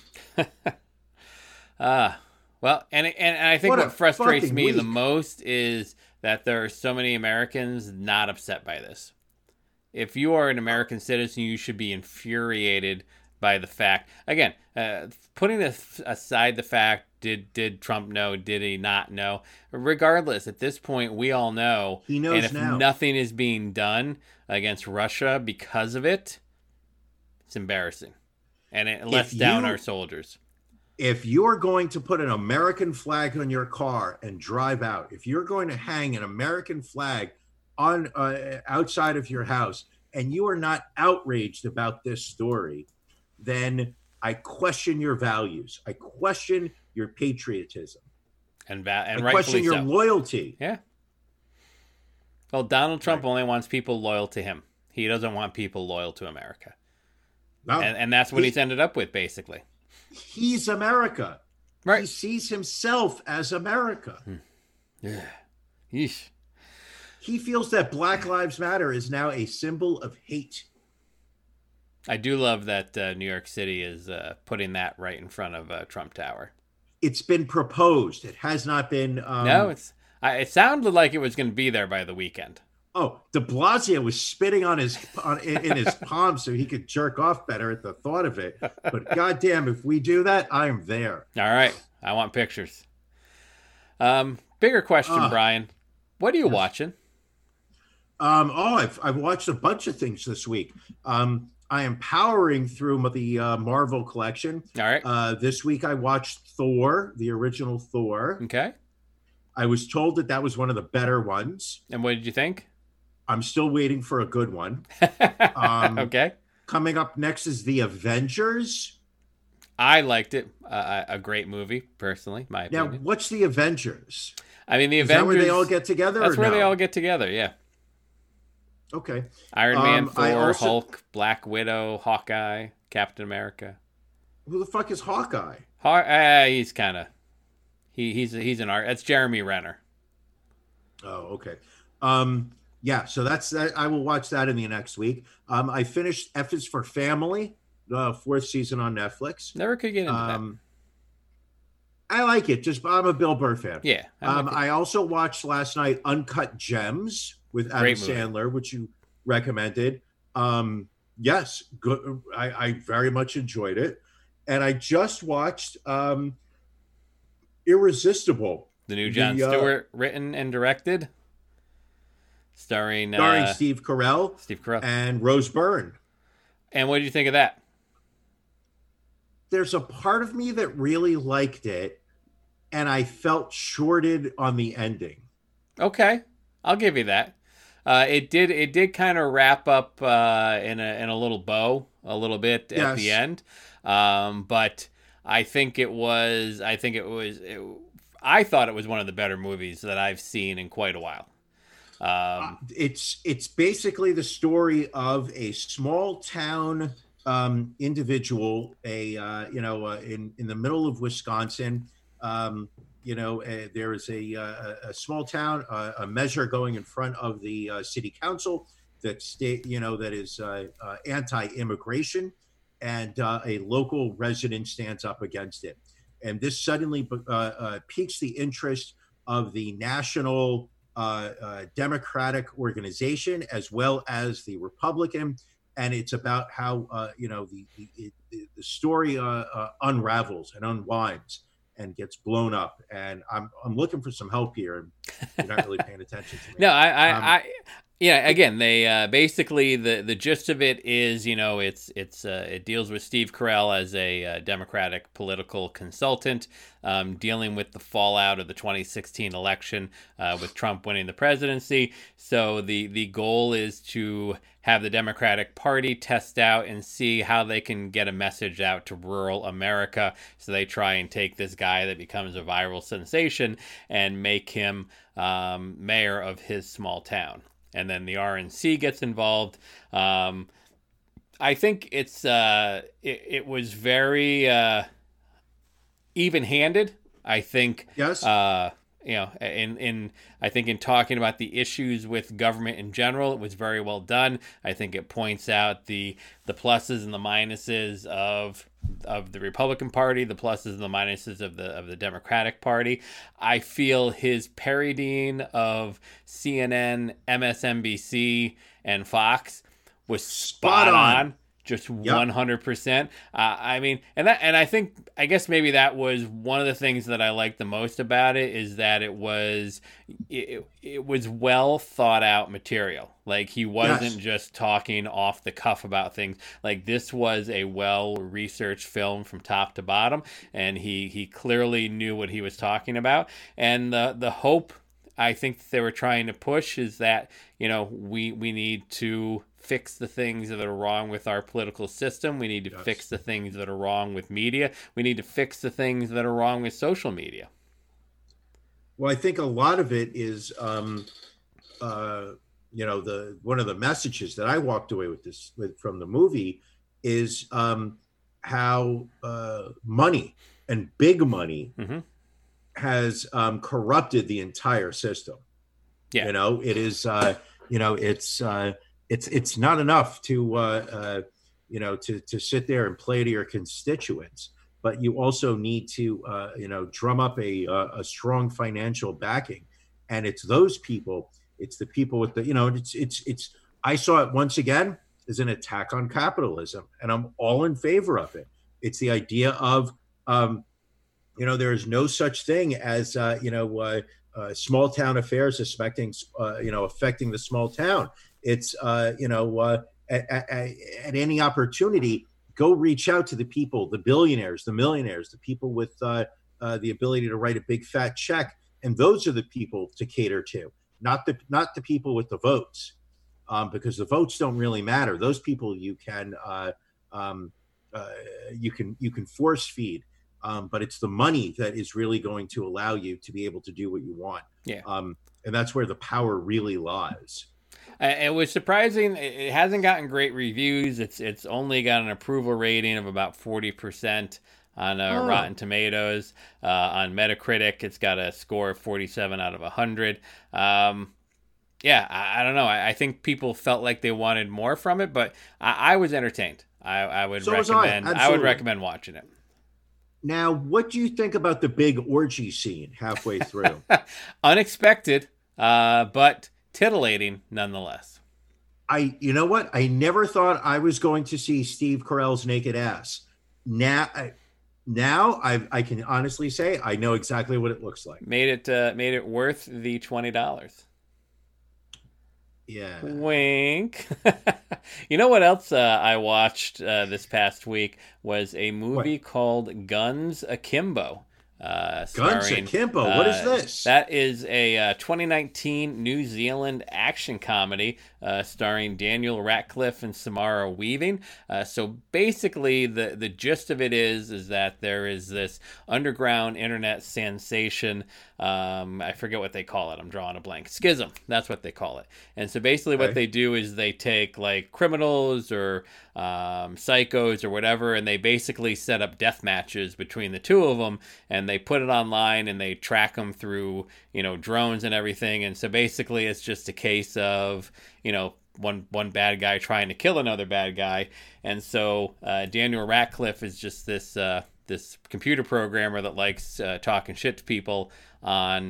Uh, well, and, and I think What what, a frustrates fucking me the week. most is that there are so many Americans not upset by this. If you are an American citizen, you should be infuriated by the fact. Again, uh, putting this aside, the fact, did did Trump know? Did he not know? Regardless, at this point, we all know. He knows and if now. nothing is being done against Russia because of it, it's embarrassing. And it lets If down you- our soldiers. If you're going to put an American flag on your car and drive out, if you're going to hang an American flag on uh, outside of your house, and you are not outraged about this story, then I question your values. I question your patriotism. And, va- and I question rightfully your so. loyalty. Yeah. Well, Donald Trump only wants people loyal to him. He doesn't want people loyal to America. No, And, and that's what he- he's ended up with, basically. he's America. He Right. sees himself as America. Yeah. Yeesh. He feels that Black Lives Matter is now a symbol of hate. I do love that uh, New York City is uh, putting that right in front of uh, Trump Tower. It's been proposed. It has not been. Um, no, it's. I, it sounded like it was going to be there by the weekend. Oh, De Blasio was spitting on his on, in, in his palm so he could jerk off better at the thought of it. But goddamn, if we do that, I am there. All right, I want pictures. Um, bigger question, Uh, Brian. What are you watching? Um, oh, I've I've watched a bunch of things this week. Um, I am powering through the uh, Marvel collection. All right. Uh, this week I watched Thor, the original Thor. Okay. I was told that that was one of the better ones. And what did you think? I'm still waiting for a good one. Um, okay. Coming up next is the Avengers. I liked it. Uh, a great movie, personally, my Now, opinion. what's the Avengers? I mean, the Is Avengers. that where they all get together? That's or where no? they all get together. Yeah. Okay. Iron Man, Um, I Thor, also- Hulk, Black Widow, Hawkeye, Captain America. Who the fuck is Hawkeye? Haw- uh, he's kind of. He he's he's an art. That's Jeremy Renner. Oh, okay. Um, yeah, so that's that. I will watch that in the next week. Um, I finished F is for Family, the fourth season on Netflix. Never could get into Um, I like it. Just I'm a Bill Burr fan. that. Yeah. I'm Um, with you. I also watched last night Uncut Gems with Adam Great movie. Sandler, which you recommended. Um, yes, good. I, I very much enjoyed it, and I just watched um, Irresistible, the new Jon the, uh, Stewart, written and directed, starring starring uh, Steve Carell Steve Carell. and Rose Byrne. And what did you think of that? There's a part of me that really liked it, and I felt shorted on the ending. Okay, I'll give you that. Uh, it did. It did kind of wrap up uh, in a in a little bow, a little bit at Yes. the end. Um, but I think it was. I think it was. It, I thought it was one of the better movies that I've seen in quite a while. Um, It's it's basically the story of a small town um, individual, a uh, you know, uh, in in the middle of Wisconsin. Um, you know, uh, there is a, uh, a small town, uh, a measure going in front of the uh, city council that state, you know, that is uh, uh, anti-immigration, and uh, a local resident stands up against it. And this suddenly uh, uh, piques the interest of the national uh, uh, Democratic organization as well as the Republican and it's about how uh, you know the the, the, the story uh, uh, unravels and unwinds and gets blown up. And I'm I'm looking for some help here, and you're not really paying attention to me. No, I, I, Um, I yeah. Again, they uh, basically the the gist of it is, you know, it's it's uh, it deals with Steve Carell as a uh, Democratic political consultant, um, dealing with the fallout of the twenty sixteen election uh, with Trump winning the presidency. So the the goal is to have the Democratic Party test out and see how they can get a message out to rural America. So they try and take this guy that becomes a viral sensation and make him um, mayor of his small town. And then the R N C gets involved. Um, I think it's uh, it, it was very uh, even-handed. I think Yes. uh, you know, in in I think in talking about the issues with government in general, it was very well done. I think it points out the the pluses and the minuses of of the Republican Party, the pluses and the minuses of the of the Democratic Party. I feel his parodying of C N N, M S N B C, and Fox was spot, Spot on. on. Just one hundred percent. Uh, I mean, and that, and I think, I guess maybe that was one of the things that I liked the most about it, is that it was, it, it was well thought out material. Like, he wasn't Yes. just talking off the cuff about things. Like, this was a well researched film from top to bottom, and he he clearly knew what he was talking about. And the the hope I think that they were trying to push is that, you know, we we need to fix the things that are wrong with our political system. We need to Yes. fix the things that are wrong with media. We need to fix the things that are wrong with social media. Well, I think a lot of it is, um, uh, you know, the one of the messages that I walked away with this with from the movie is um, how uh, money and big money Mm-hmm. has um, corrupted the entire system. Yeah. You know, it is. Uh, you know, it's uh, it's it's not enough to uh, uh, you know to to sit there and play to your constituents, but you also need to uh, you know drum up a a strong financial backing, and it's those people. It's the people with the you know it's it's it's. I saw it once again as an attack on capitalism, and I'm all in favor of it. It's the idea of um, you know there is no such thing as uh, you know. Uh, Uh, small town affairs affecting, uh, you know, affecting the small town. It's, uh, you know, uh, at, at, at any opportunity, go reach out to the people, the billionaires, the millionaires, the people with uh, uh, the ability to write a big fat check, and those are the people to cater to, not the not the people with the votes, um, because the votes don't really matter. Those people you can uh, um, uh, you can you can force feed. Um, but it's the money that is really going to allow you to be able to do what you want. Yeah. Um, and that's where the power really lies. Uh, It was surprising. It it hasn't gotten great reviews. It's it's only got an approval rating of about forty percent on uh, Oh. Rotten Tomatoes. Uh, on Metacritic, it's got a score of forty-seven out of one hundred. Um, yeah, I, I don't know. I, I think people felt like they wanted more from it, but I, I was entertained. I, I would So was I, recommend. I, would absolutely. recommend watching it. Now, what do you think about the big orgy scene halfway through? Unexpected, uh, but titillating nonetheless. I, you know what? I never thought I was going to see Steve Carell's naked ass. Now, I, now I, I can honestly say I know exactly what it looks like. Made it uh, made it worth the twenty dollars. Yeah. Wink. You know what else uh, I watched uh, this past week was a movie What? called Guns Akimbo. Uh, Guns starring, Akimbo? What is uh, this? That is a uh, twenty nineteen New Zealand action comedy uh, starring Daniel Radcliffe and Samara Weaving. Uh, so basically, the, the gist of it is is that there is this underground internet sensation. Um, I forget what they call it. I'm drawing a blank. Schism. That's what they call it. And so basically, what Okay. they do is they take like criminals or um, psychos or whatever, and they basically set up death matches between the two of them, and they put it online and they track them through, you know, drones and everything. And so basically, it's just a case of, you know, one one bad guy trying to kill another bad guy. And so uh, Daniel Radcliffe is just this uh, this computer programmer that likes uh, talking shit to people on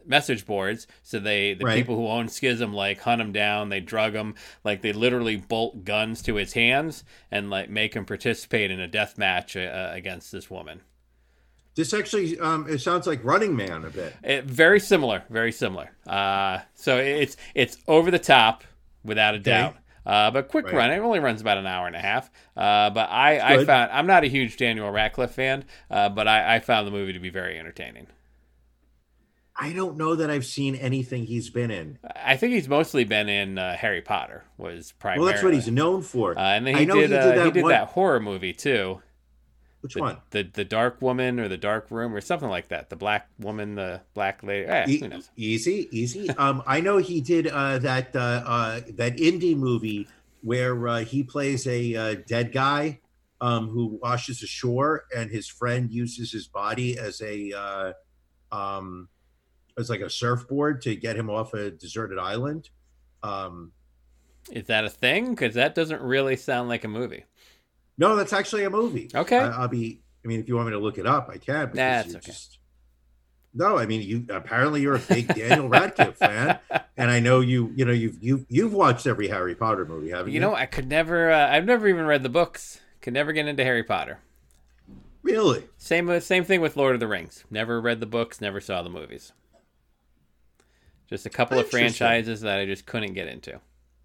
message boards. So they, the Right. people who own Schism, like hunt him down, they drug him, like they literally bolt guns to his hands and like make him participate in a death match uh, against this woman. This actually, um, it sounds like Running Man a bit. It, very similar, very similar. Uh, so it's it's over the top without a doubt. Uh, but quick Right. run. It only runs about an hour and a half. Uh, but I, I Good. found I'm not a huge Daniel Radcliffe fan, uh, but I, I found the movie to be very entertaining. I don't know that I've seen anything he's been in. I think he's mostly been in uh, Harry Potter. Was primarily. Well, that's what he's known for. Uh, and then I he know did, he uh, did that he did one- that horror movie too. Which The, one? The the Dark Woman or the Dark Room or something like that. The Black Woman, the Black Lady. Eh, E- who knows? easy, easy. Um, I know he did uh, that uh, uh, that indie movie where uh, he plays a uh, dead guy um, who washes ashore, and his friend uses his body as a uh, um, as like a surfboard to get him off a deserted island. Um, Is that a thing? Because that doesn't really sound like a movie. no, that's actually a movie. Okay. I, I'll be. I mean, if you want me to look it up, I can. because Nah, it's you okay. just- No, I mean, you apparently you're a big Daniel Radcliffe fan, and I know you. You know, you've you you've watched every Harry Potter movie, haven't you? You know, I could never. Uh, I've never even read the books. Could never get into Harry Potter. Really? Same uh, same thing with Lord of the Rings. Never read the books. Never saw the movies. Just a couple of Interesting. franchises that I just couldn't get into.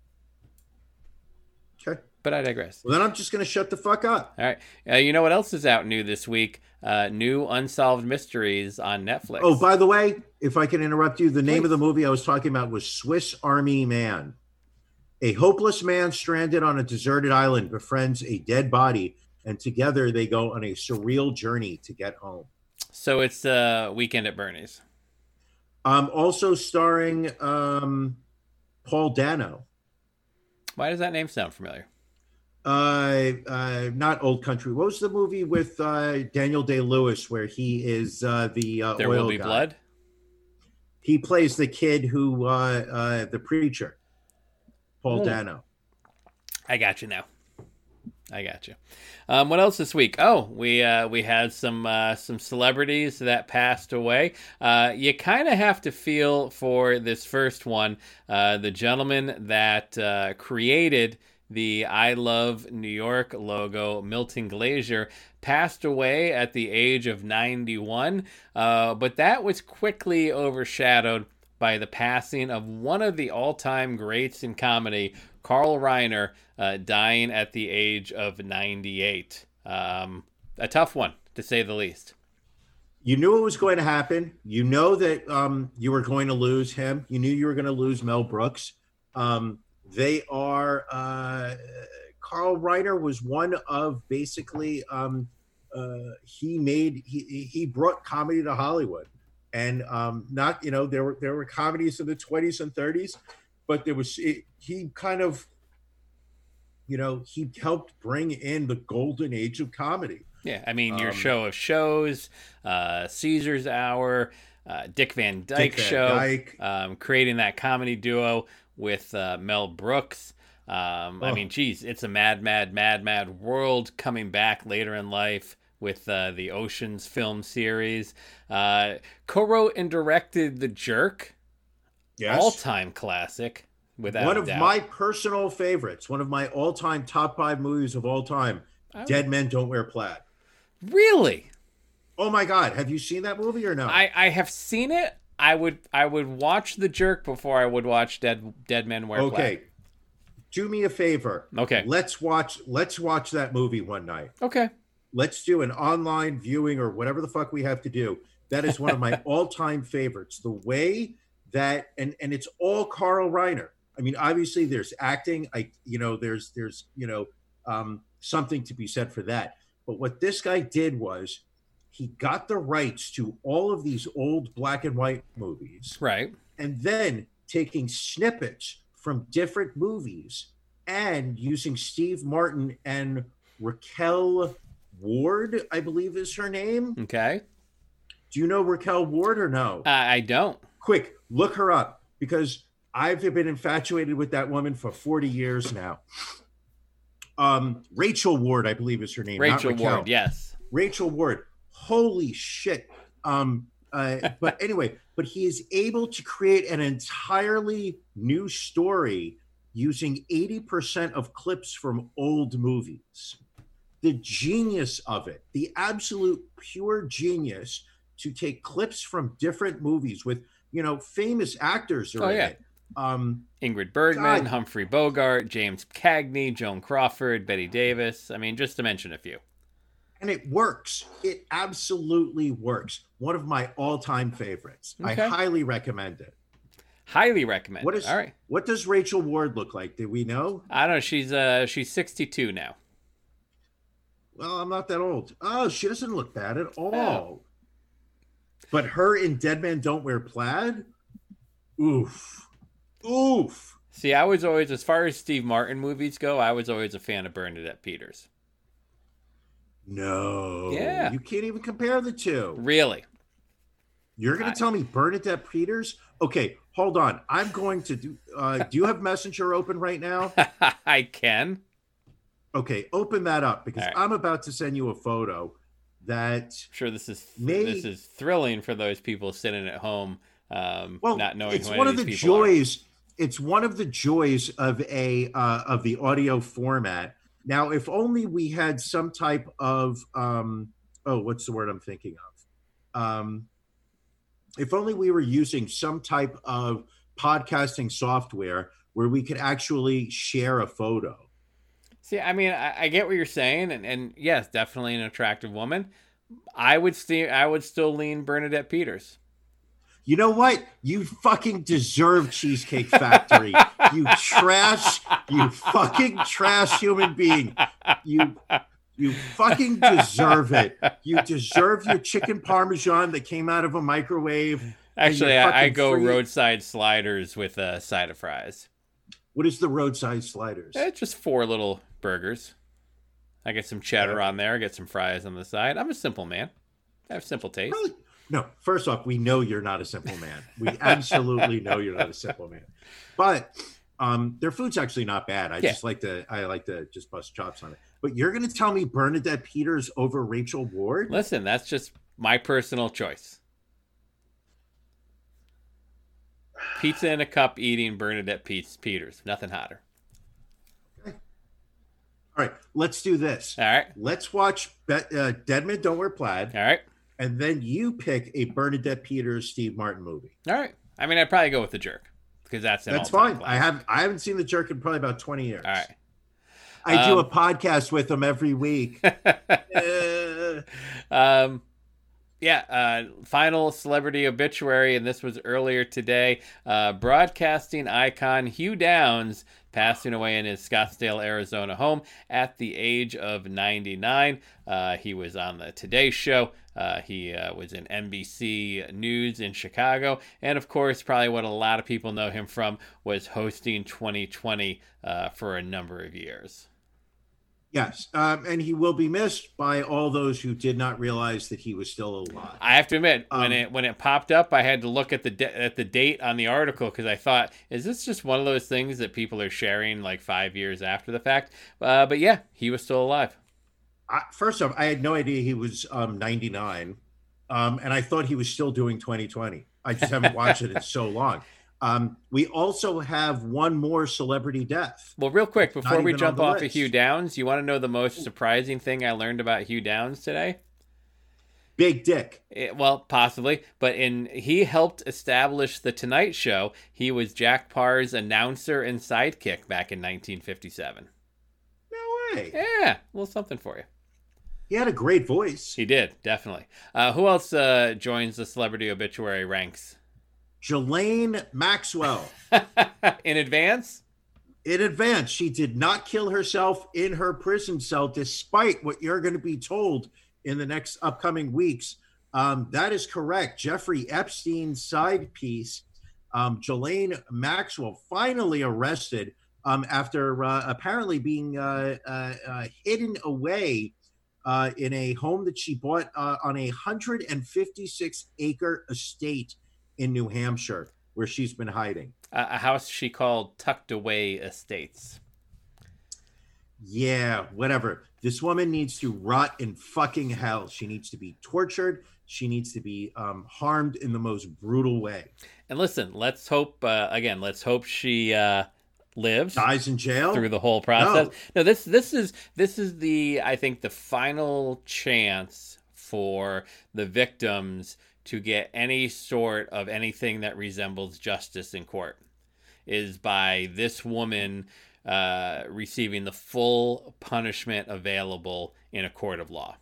Okay. But I digress. Well, then I'm just gonna shut the fuck up. All right. Uh, you know what else is out new this week? Uh, new Unsolved Mysteries on Netflix. Oh, by the way, if I can interrupt you, the name Please. of the movie I was talking about was Swiss Army Man. A hopeless man stranded on a deserted island befriends a dead body, and together they go on a surreal journey to get home. So it's uh, Weekend at Bernie's. Um, also starring um, Paul Dano. Why does that name sound familiar? Uh, uh, not Old Country. What was the movie with uh, Daniel Day-Lewis where he is uh, the uh, There oil Will Be guy? Blood? He plays the kid who, uh, uh, the preacher, Paul Hmm. Dano. I got you now. I got you. Um, what else this week? Oh, we uh, we had some uh, some celebrities that passed away. Uh, you kind of have to feel for this first one. Uh, the gentleman that uh, created the I Love New York logo, Milton Glaser, passed away at the age of ninety-one. Uh, but that was quickly overshadowed by the passing of one of the all-time greats in comedy, Carl Reiner, uh, dying at the age of ninety-eight. Um, a tough one, to say the least. You knew it was going to happen. You know that um, you were going to lose him. You knew you were going to lose Mel Brooks. Um, they are, uh, Carl Reiner was one of basically, um, uh, he made, he, he brought comedy to Hollywood. And um, not, you know, there were there were comedies in the twenties and thirties, but there was it, he kind of, you know, he helped bring in the golden age of comedy. Yeah, I mean, your Um, show of shows, uh, Caesar's Hour, uh, Dick Van Dyke Dick Van Show, Dyke. Um, creating that comedy duo with uh, Mel Brooks. Um, I Oh. mean, geez, it's a mad, mad, mad, mad world coming back later in life with uh, the Oceans film series. Uh, co-wrote and directed The Jerk, Yes. all-time classic, without One a of doubt. my personal favorites, one of my all-time top five movies of all time, I- Dead Men Don't Wear Plaid. Really? Oh my God, have you seen that movie or no? I, I have seen it. I would I would watch The Jerk before I would watch Dead Dead Men Wear Plaid. Okay, do me a favor. Okay. Let's watch. Let's watch that movie one night. Okay. Let's do an online viewing or whatever the fuck we have to do. That is one of my all-time favorites. The way that and and it's all Carl Reiner. I mean, obviously there's acting. I you know there's there's you know um, something to be said for that. But what this guy did was he got the rights to all of these old black and white movies, Right. and then taking snippets from different movies and using Steve Martin and Raquel Ward, I believe is her name. Okay. Do you know Raquel Ward or no? Uh, I don't. Quick, look her up because I've been infatuated with that woman for forty years now. Um, Rachel Ward, I believe is her name. not Rachel Raquel. Ward. Yes. Rachel Ward. Holy shit. Um, Uh, but anyway, but he is able to create an entirely new story using eighty percent of clips from old movies. The genius of it, the absolute pure genius to take clips from different movies with, you know, famous actors are Oh, in yeah. it. Um, Ingrid Bergman, God. Humphrey Bogart, James Cagney, Joan Crawford, Betty Davis. I mean, just to mention a few. and it works. It absolutely works. One of my all-time favorites. Okay. I highly recommend it. Highly recommend. What is All right. what does Rachel Ward look like? Do we know? I don't know. She's uh she's sixty-two now. Well, I'm not that old. Oh, she doesn't look bad at all. Oh. But her in Dead Men Don't Wear Plaid? Oof. Oof. See, I was always, as far as Steve Martin movies go, I was always a fan of Bernadette Peters. No. Yeah. You can't even compare the two. Really? You're going I- to tell me Bernadette Peters? Okay, hold on. I'm going to do uh do you have Messenger open right now? I can. Okay, open that up because All right. I'm about to send you a photo that I'm sure this is May- this is thrilling for those people sitting at home, um, well, not knowing it's who one any of of the these people are. joys. It's one of the joys of a uh, of the audio format. Now, if only we had some type of um, oh, what's the word I'm thinking of? Um, if only we were using some type of podcasting software where we could actually share a photo. See, I mean, I, I get what you're saying, and, and yes, definitely an attractive woman. I would still, I would still lean Bernadette Peters. You know what? You fucking deserve Cheesecake Factory. You trash, you fucking trash human being. You you fucking deserve it. You deserve your chicken parmesan that came out of a microwave. and Actually, your I, I fucking go free- roadside sliders with a side of fries. What is the roadside sliders? It's just four little burgers. I get some cheddar on there. I get some fries on the side. I'm a simple man. I have simple taste. Really? No, first off, we know you're not a simple man. We absolutely know you're not a simple man. But um, their food's actually not bad. I Yeah. just like to I like to just bust chops on it. But you're gonna tell me Bernadette Peters over Rachel Ward? Listen, that's just my personal choice. Pizza in a cup eating Bernadette Pe- Peters. Nothing hotter. All right, let's do this. All right. Let's watch Be- uh, Dead Men Don't Wear Plaid, All right. and then you pick a Bernadette Peters Steve Martin movie. All right. I mean, I'd probably go with The Jerk because that's an That's all-time fine. I classic. have I haven't seen The Jerk in probably about twenty years. All right. I do Um, a podcast with him every week. Uh, um, yeah, uh, final celebrity obituary, and this was earlier today. Uh, broadcasting icon Hugh Downs passing away in his Scottsdale, Arizona home at the age of ninety-nine. Uh, he was on the Today Show. Uh, he uh, was in N B C News in Chicago. And of course, probably what a lot of people know him from was hosting twenty twenty uh, for a number of years. yes, um, and he will be missed by all those who did not realize that he was still alive. I have to admit, when Um, it when it popped up, I had to look at the da- at the date on the article because I thought, is this just one of those things that people are sharing like five years after the fact? Uh, but yeah, he was still alive. I, first off, I had no idea he was um, ninety-nine, um, and I thought he was still doing twenty twenty. I just haven't watched it in so long. Um, we also have one more celebrity death. Well, real quick Not before we even on jump the off of list. Hugh Downs, you want to know the most surprising thing I learned about Hugh Downs today? Big Dick. It- well, possibly, but in he helped establish the Tonight Show. He was Jack Parr's announcer and sidekick back in nineteen fifty-seven. No way. Yeah, a little something for you. He had a great voice. He did, definitely. Uh, who else uh, joins the celebrity obituary ranks? Ghislaine Maxwell. In advance? In advance, she did not kill herself in her prison cell, despite what you're going to be told in the next upcoming weeks. Um, that is correct. Jeffrey Epstein's side piece, um, Ghislaine Maxwell, finally arrested um, after uh, apparently being uh, uh, uh, hidden away uh, in a home that she bought uh, on a one hundred fifty-six acre estate in New Hampshire, where she's been hiding. Uh, a house she called Tucked Away Estates. Yeah, whatever. This woman needs to rot in fucking hell. She needs to be tortured. she needs to be um, harmed in the most brutal way. And listen, let's hope, uh, again, let's hope she uh, lives. Dies in jail? Through the whole process. No. no, this this is this is the, I think, the final chance for the victims to get any sort of anything that resembles justice in court, is by this woman uh, receiving the full punishment available in a court of law.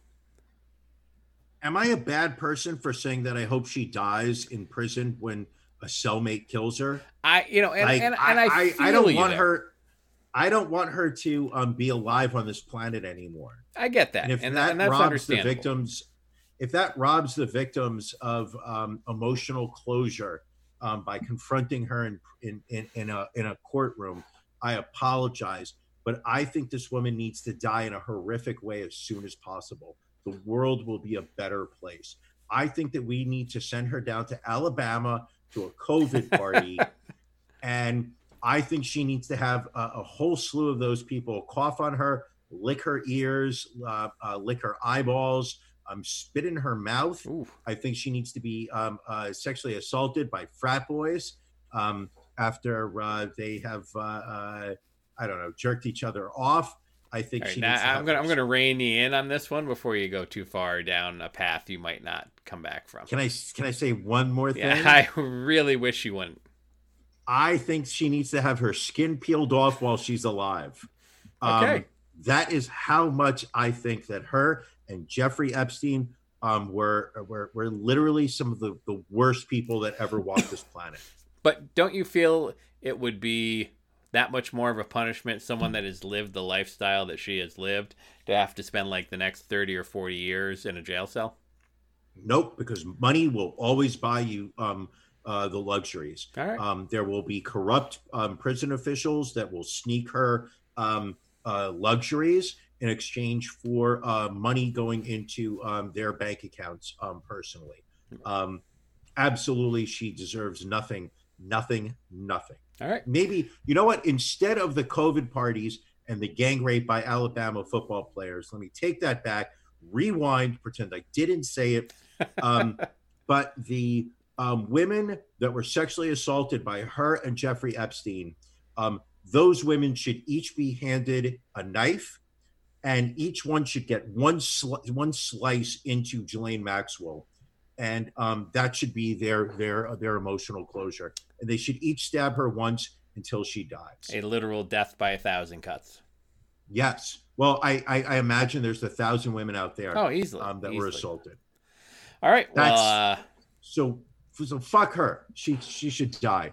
Am I a bad person for saying that I hope she dies in prison when a cellmate kills her? I, you know, and, like, and, and I, I, feel I don't you want there. her. I don't want her to um, be alive on this planet anymore. I get that, And if and, that and that's robs the understandable. victims, if that robs the victims of um, emotional closure um, by confronting her in, in in in a in a courtroom, I apologize. But I think this woman needs to die in a horrific way as soon as possible. The world will be a better place. I think that we need to send her down to Alabama to a COVID party. And I think she needs to have a, a whole slew of those people cough on her, lick her ears, uh, uh, lick her eyeballs, um, spit in her mouth. Ooh. I think she needs to be um, uh, sexually assaulted by frat boys um, after uh, they have, uh, uh, I don't know, jerked each other off. I think All right, she now needs to I'm have gonna I'm those. gonna rein you in on this one before you go too far down a path you might not come back from. Can I can I say one more thing? Yeah, I really wish you wouldn't. I think she needs to have her skin peeled off while she's alive. Um, Okay. That is how much I think that her and Jeffrey Epstein um, were, were were literally some of the, the worst people that ever walked this planet. But don't you feel it would be that much more of a punishment, someone that has lived the lifestyle that she has lived, to have to spend like the next thirty or forty years in a jail cell? Nope, because money will always buy you um, uh, the luxuries. All right. Um, there will be corrupt um, prison officials that will sneak her um, uh, luxuries in exchange for uh, money going into um, their bank accounts um, personally. Um, absolutely, she deserves nothing, nothing, nothing. All right. Maybe, you know what? Instead of the COVID parties and the gang rape by Alabama football players, let me take that back, rewind, pretend I didn't say it. Um, but the um, women that were sexually assaulted by her and Jeffrey Epstein, um, those women should each be handed a knife, and each one should get one sli- one slice into Ghislaine Maxwell, and um, that should be their their their emotional closure. And they should each stab her once until she dies. A literal death by a thousand cuts. Yes. Well, I I, I imagine there's a thousand women out there Oh, easily. um, that easily. were assaulted. All right. Well, That's- uh, So so fuck her. She she should die.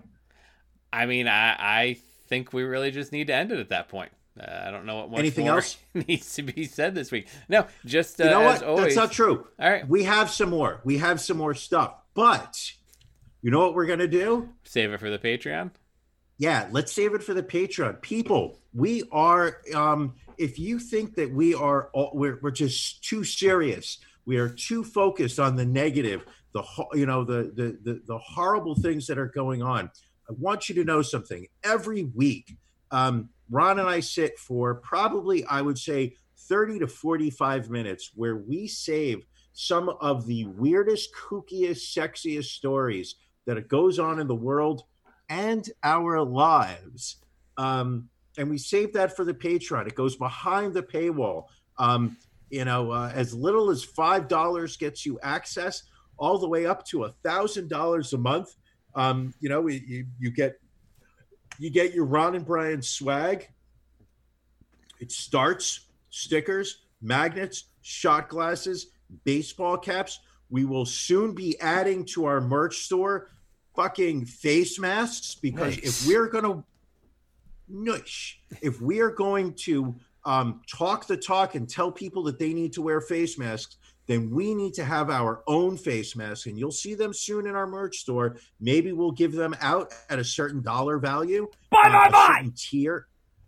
I mean, I I think we really just need to end it at that point. Uh, I don't know what much Anything more else? needs to be said this week. No, just uh, You know as what? always. That's not true. All right. We have some more. We have some more stuff. But you know what we're gonna do? Save it for the Patreon. Yeah, let's save it for the Patreon. People, we are um if you think that we are all, we're we're just too serious, we are too focused on the negative, the ho- you know the, the the the horrible things that are going on. I want you to know something. Every week, um, Ron and I sit for probably, I would say, thirty to forty-five minutes where we save some of the weirdest, kookiest, sexiest stories that goes on in the world and our lives. Um, and we save that for the Patreon. It goes behind the paywall. Um, you know, uh, as little as five dollars gets you access, all the way up to one thousand dollars a month. Um, you know, you, you get you get your Ron and Brian swag. It starts stickers, magnets, shot glasses, baseball caps. We will soon be adding to our merch store fucking face masks, because Nice. if we're gonna nush, if we are going to um, talk the talk and tell people that they need to wear face masks, then we need to have our own face masks, and you'll see them soon in our merch store. Maybe we'll give them out at a certain dollar value, Bye, um, bye, a bye. certain tier.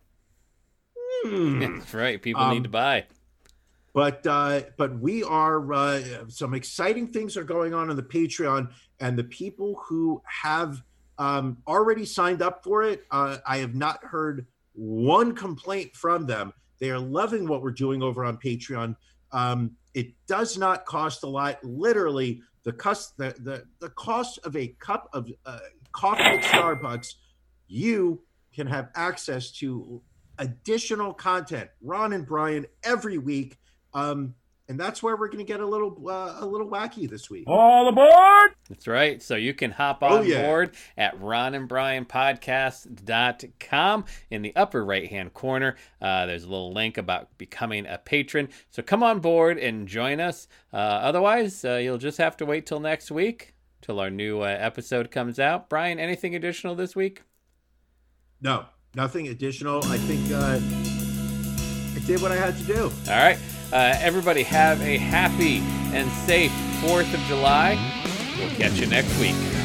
Hmm. That's right. People Um, need to buy. But uh, but we are uh, some exciting things are going on in the Patreon, and the people who have um, already signed up for it, uh, I have not heard one complaint from them. They are loving what we're doing over on Patreon. Um, it does not cost a lot. Literally, the cost the the, the cost of a cup of uh, coffee at Starbucks, you can have access to additional content. Ron and Brian every week. Um, And that's where we're going to get a little uh, a little wacky this week. All aboard! That's right. So you can hop Oh, on yeah. board at ron and brian podcast dot com. In the upper right-hand corner, uh, there's a little link about becoming a patron. So come on board and join us. Uh, otherwise, uh, you'll just have to wait till next week, till our new uh, episode comes out. Brian, anything additional this week? No, nothing additional. I think uh, I did what I had to do. All right. Uh, everybody have a happy and safe fourth of July. We'll catch you next week.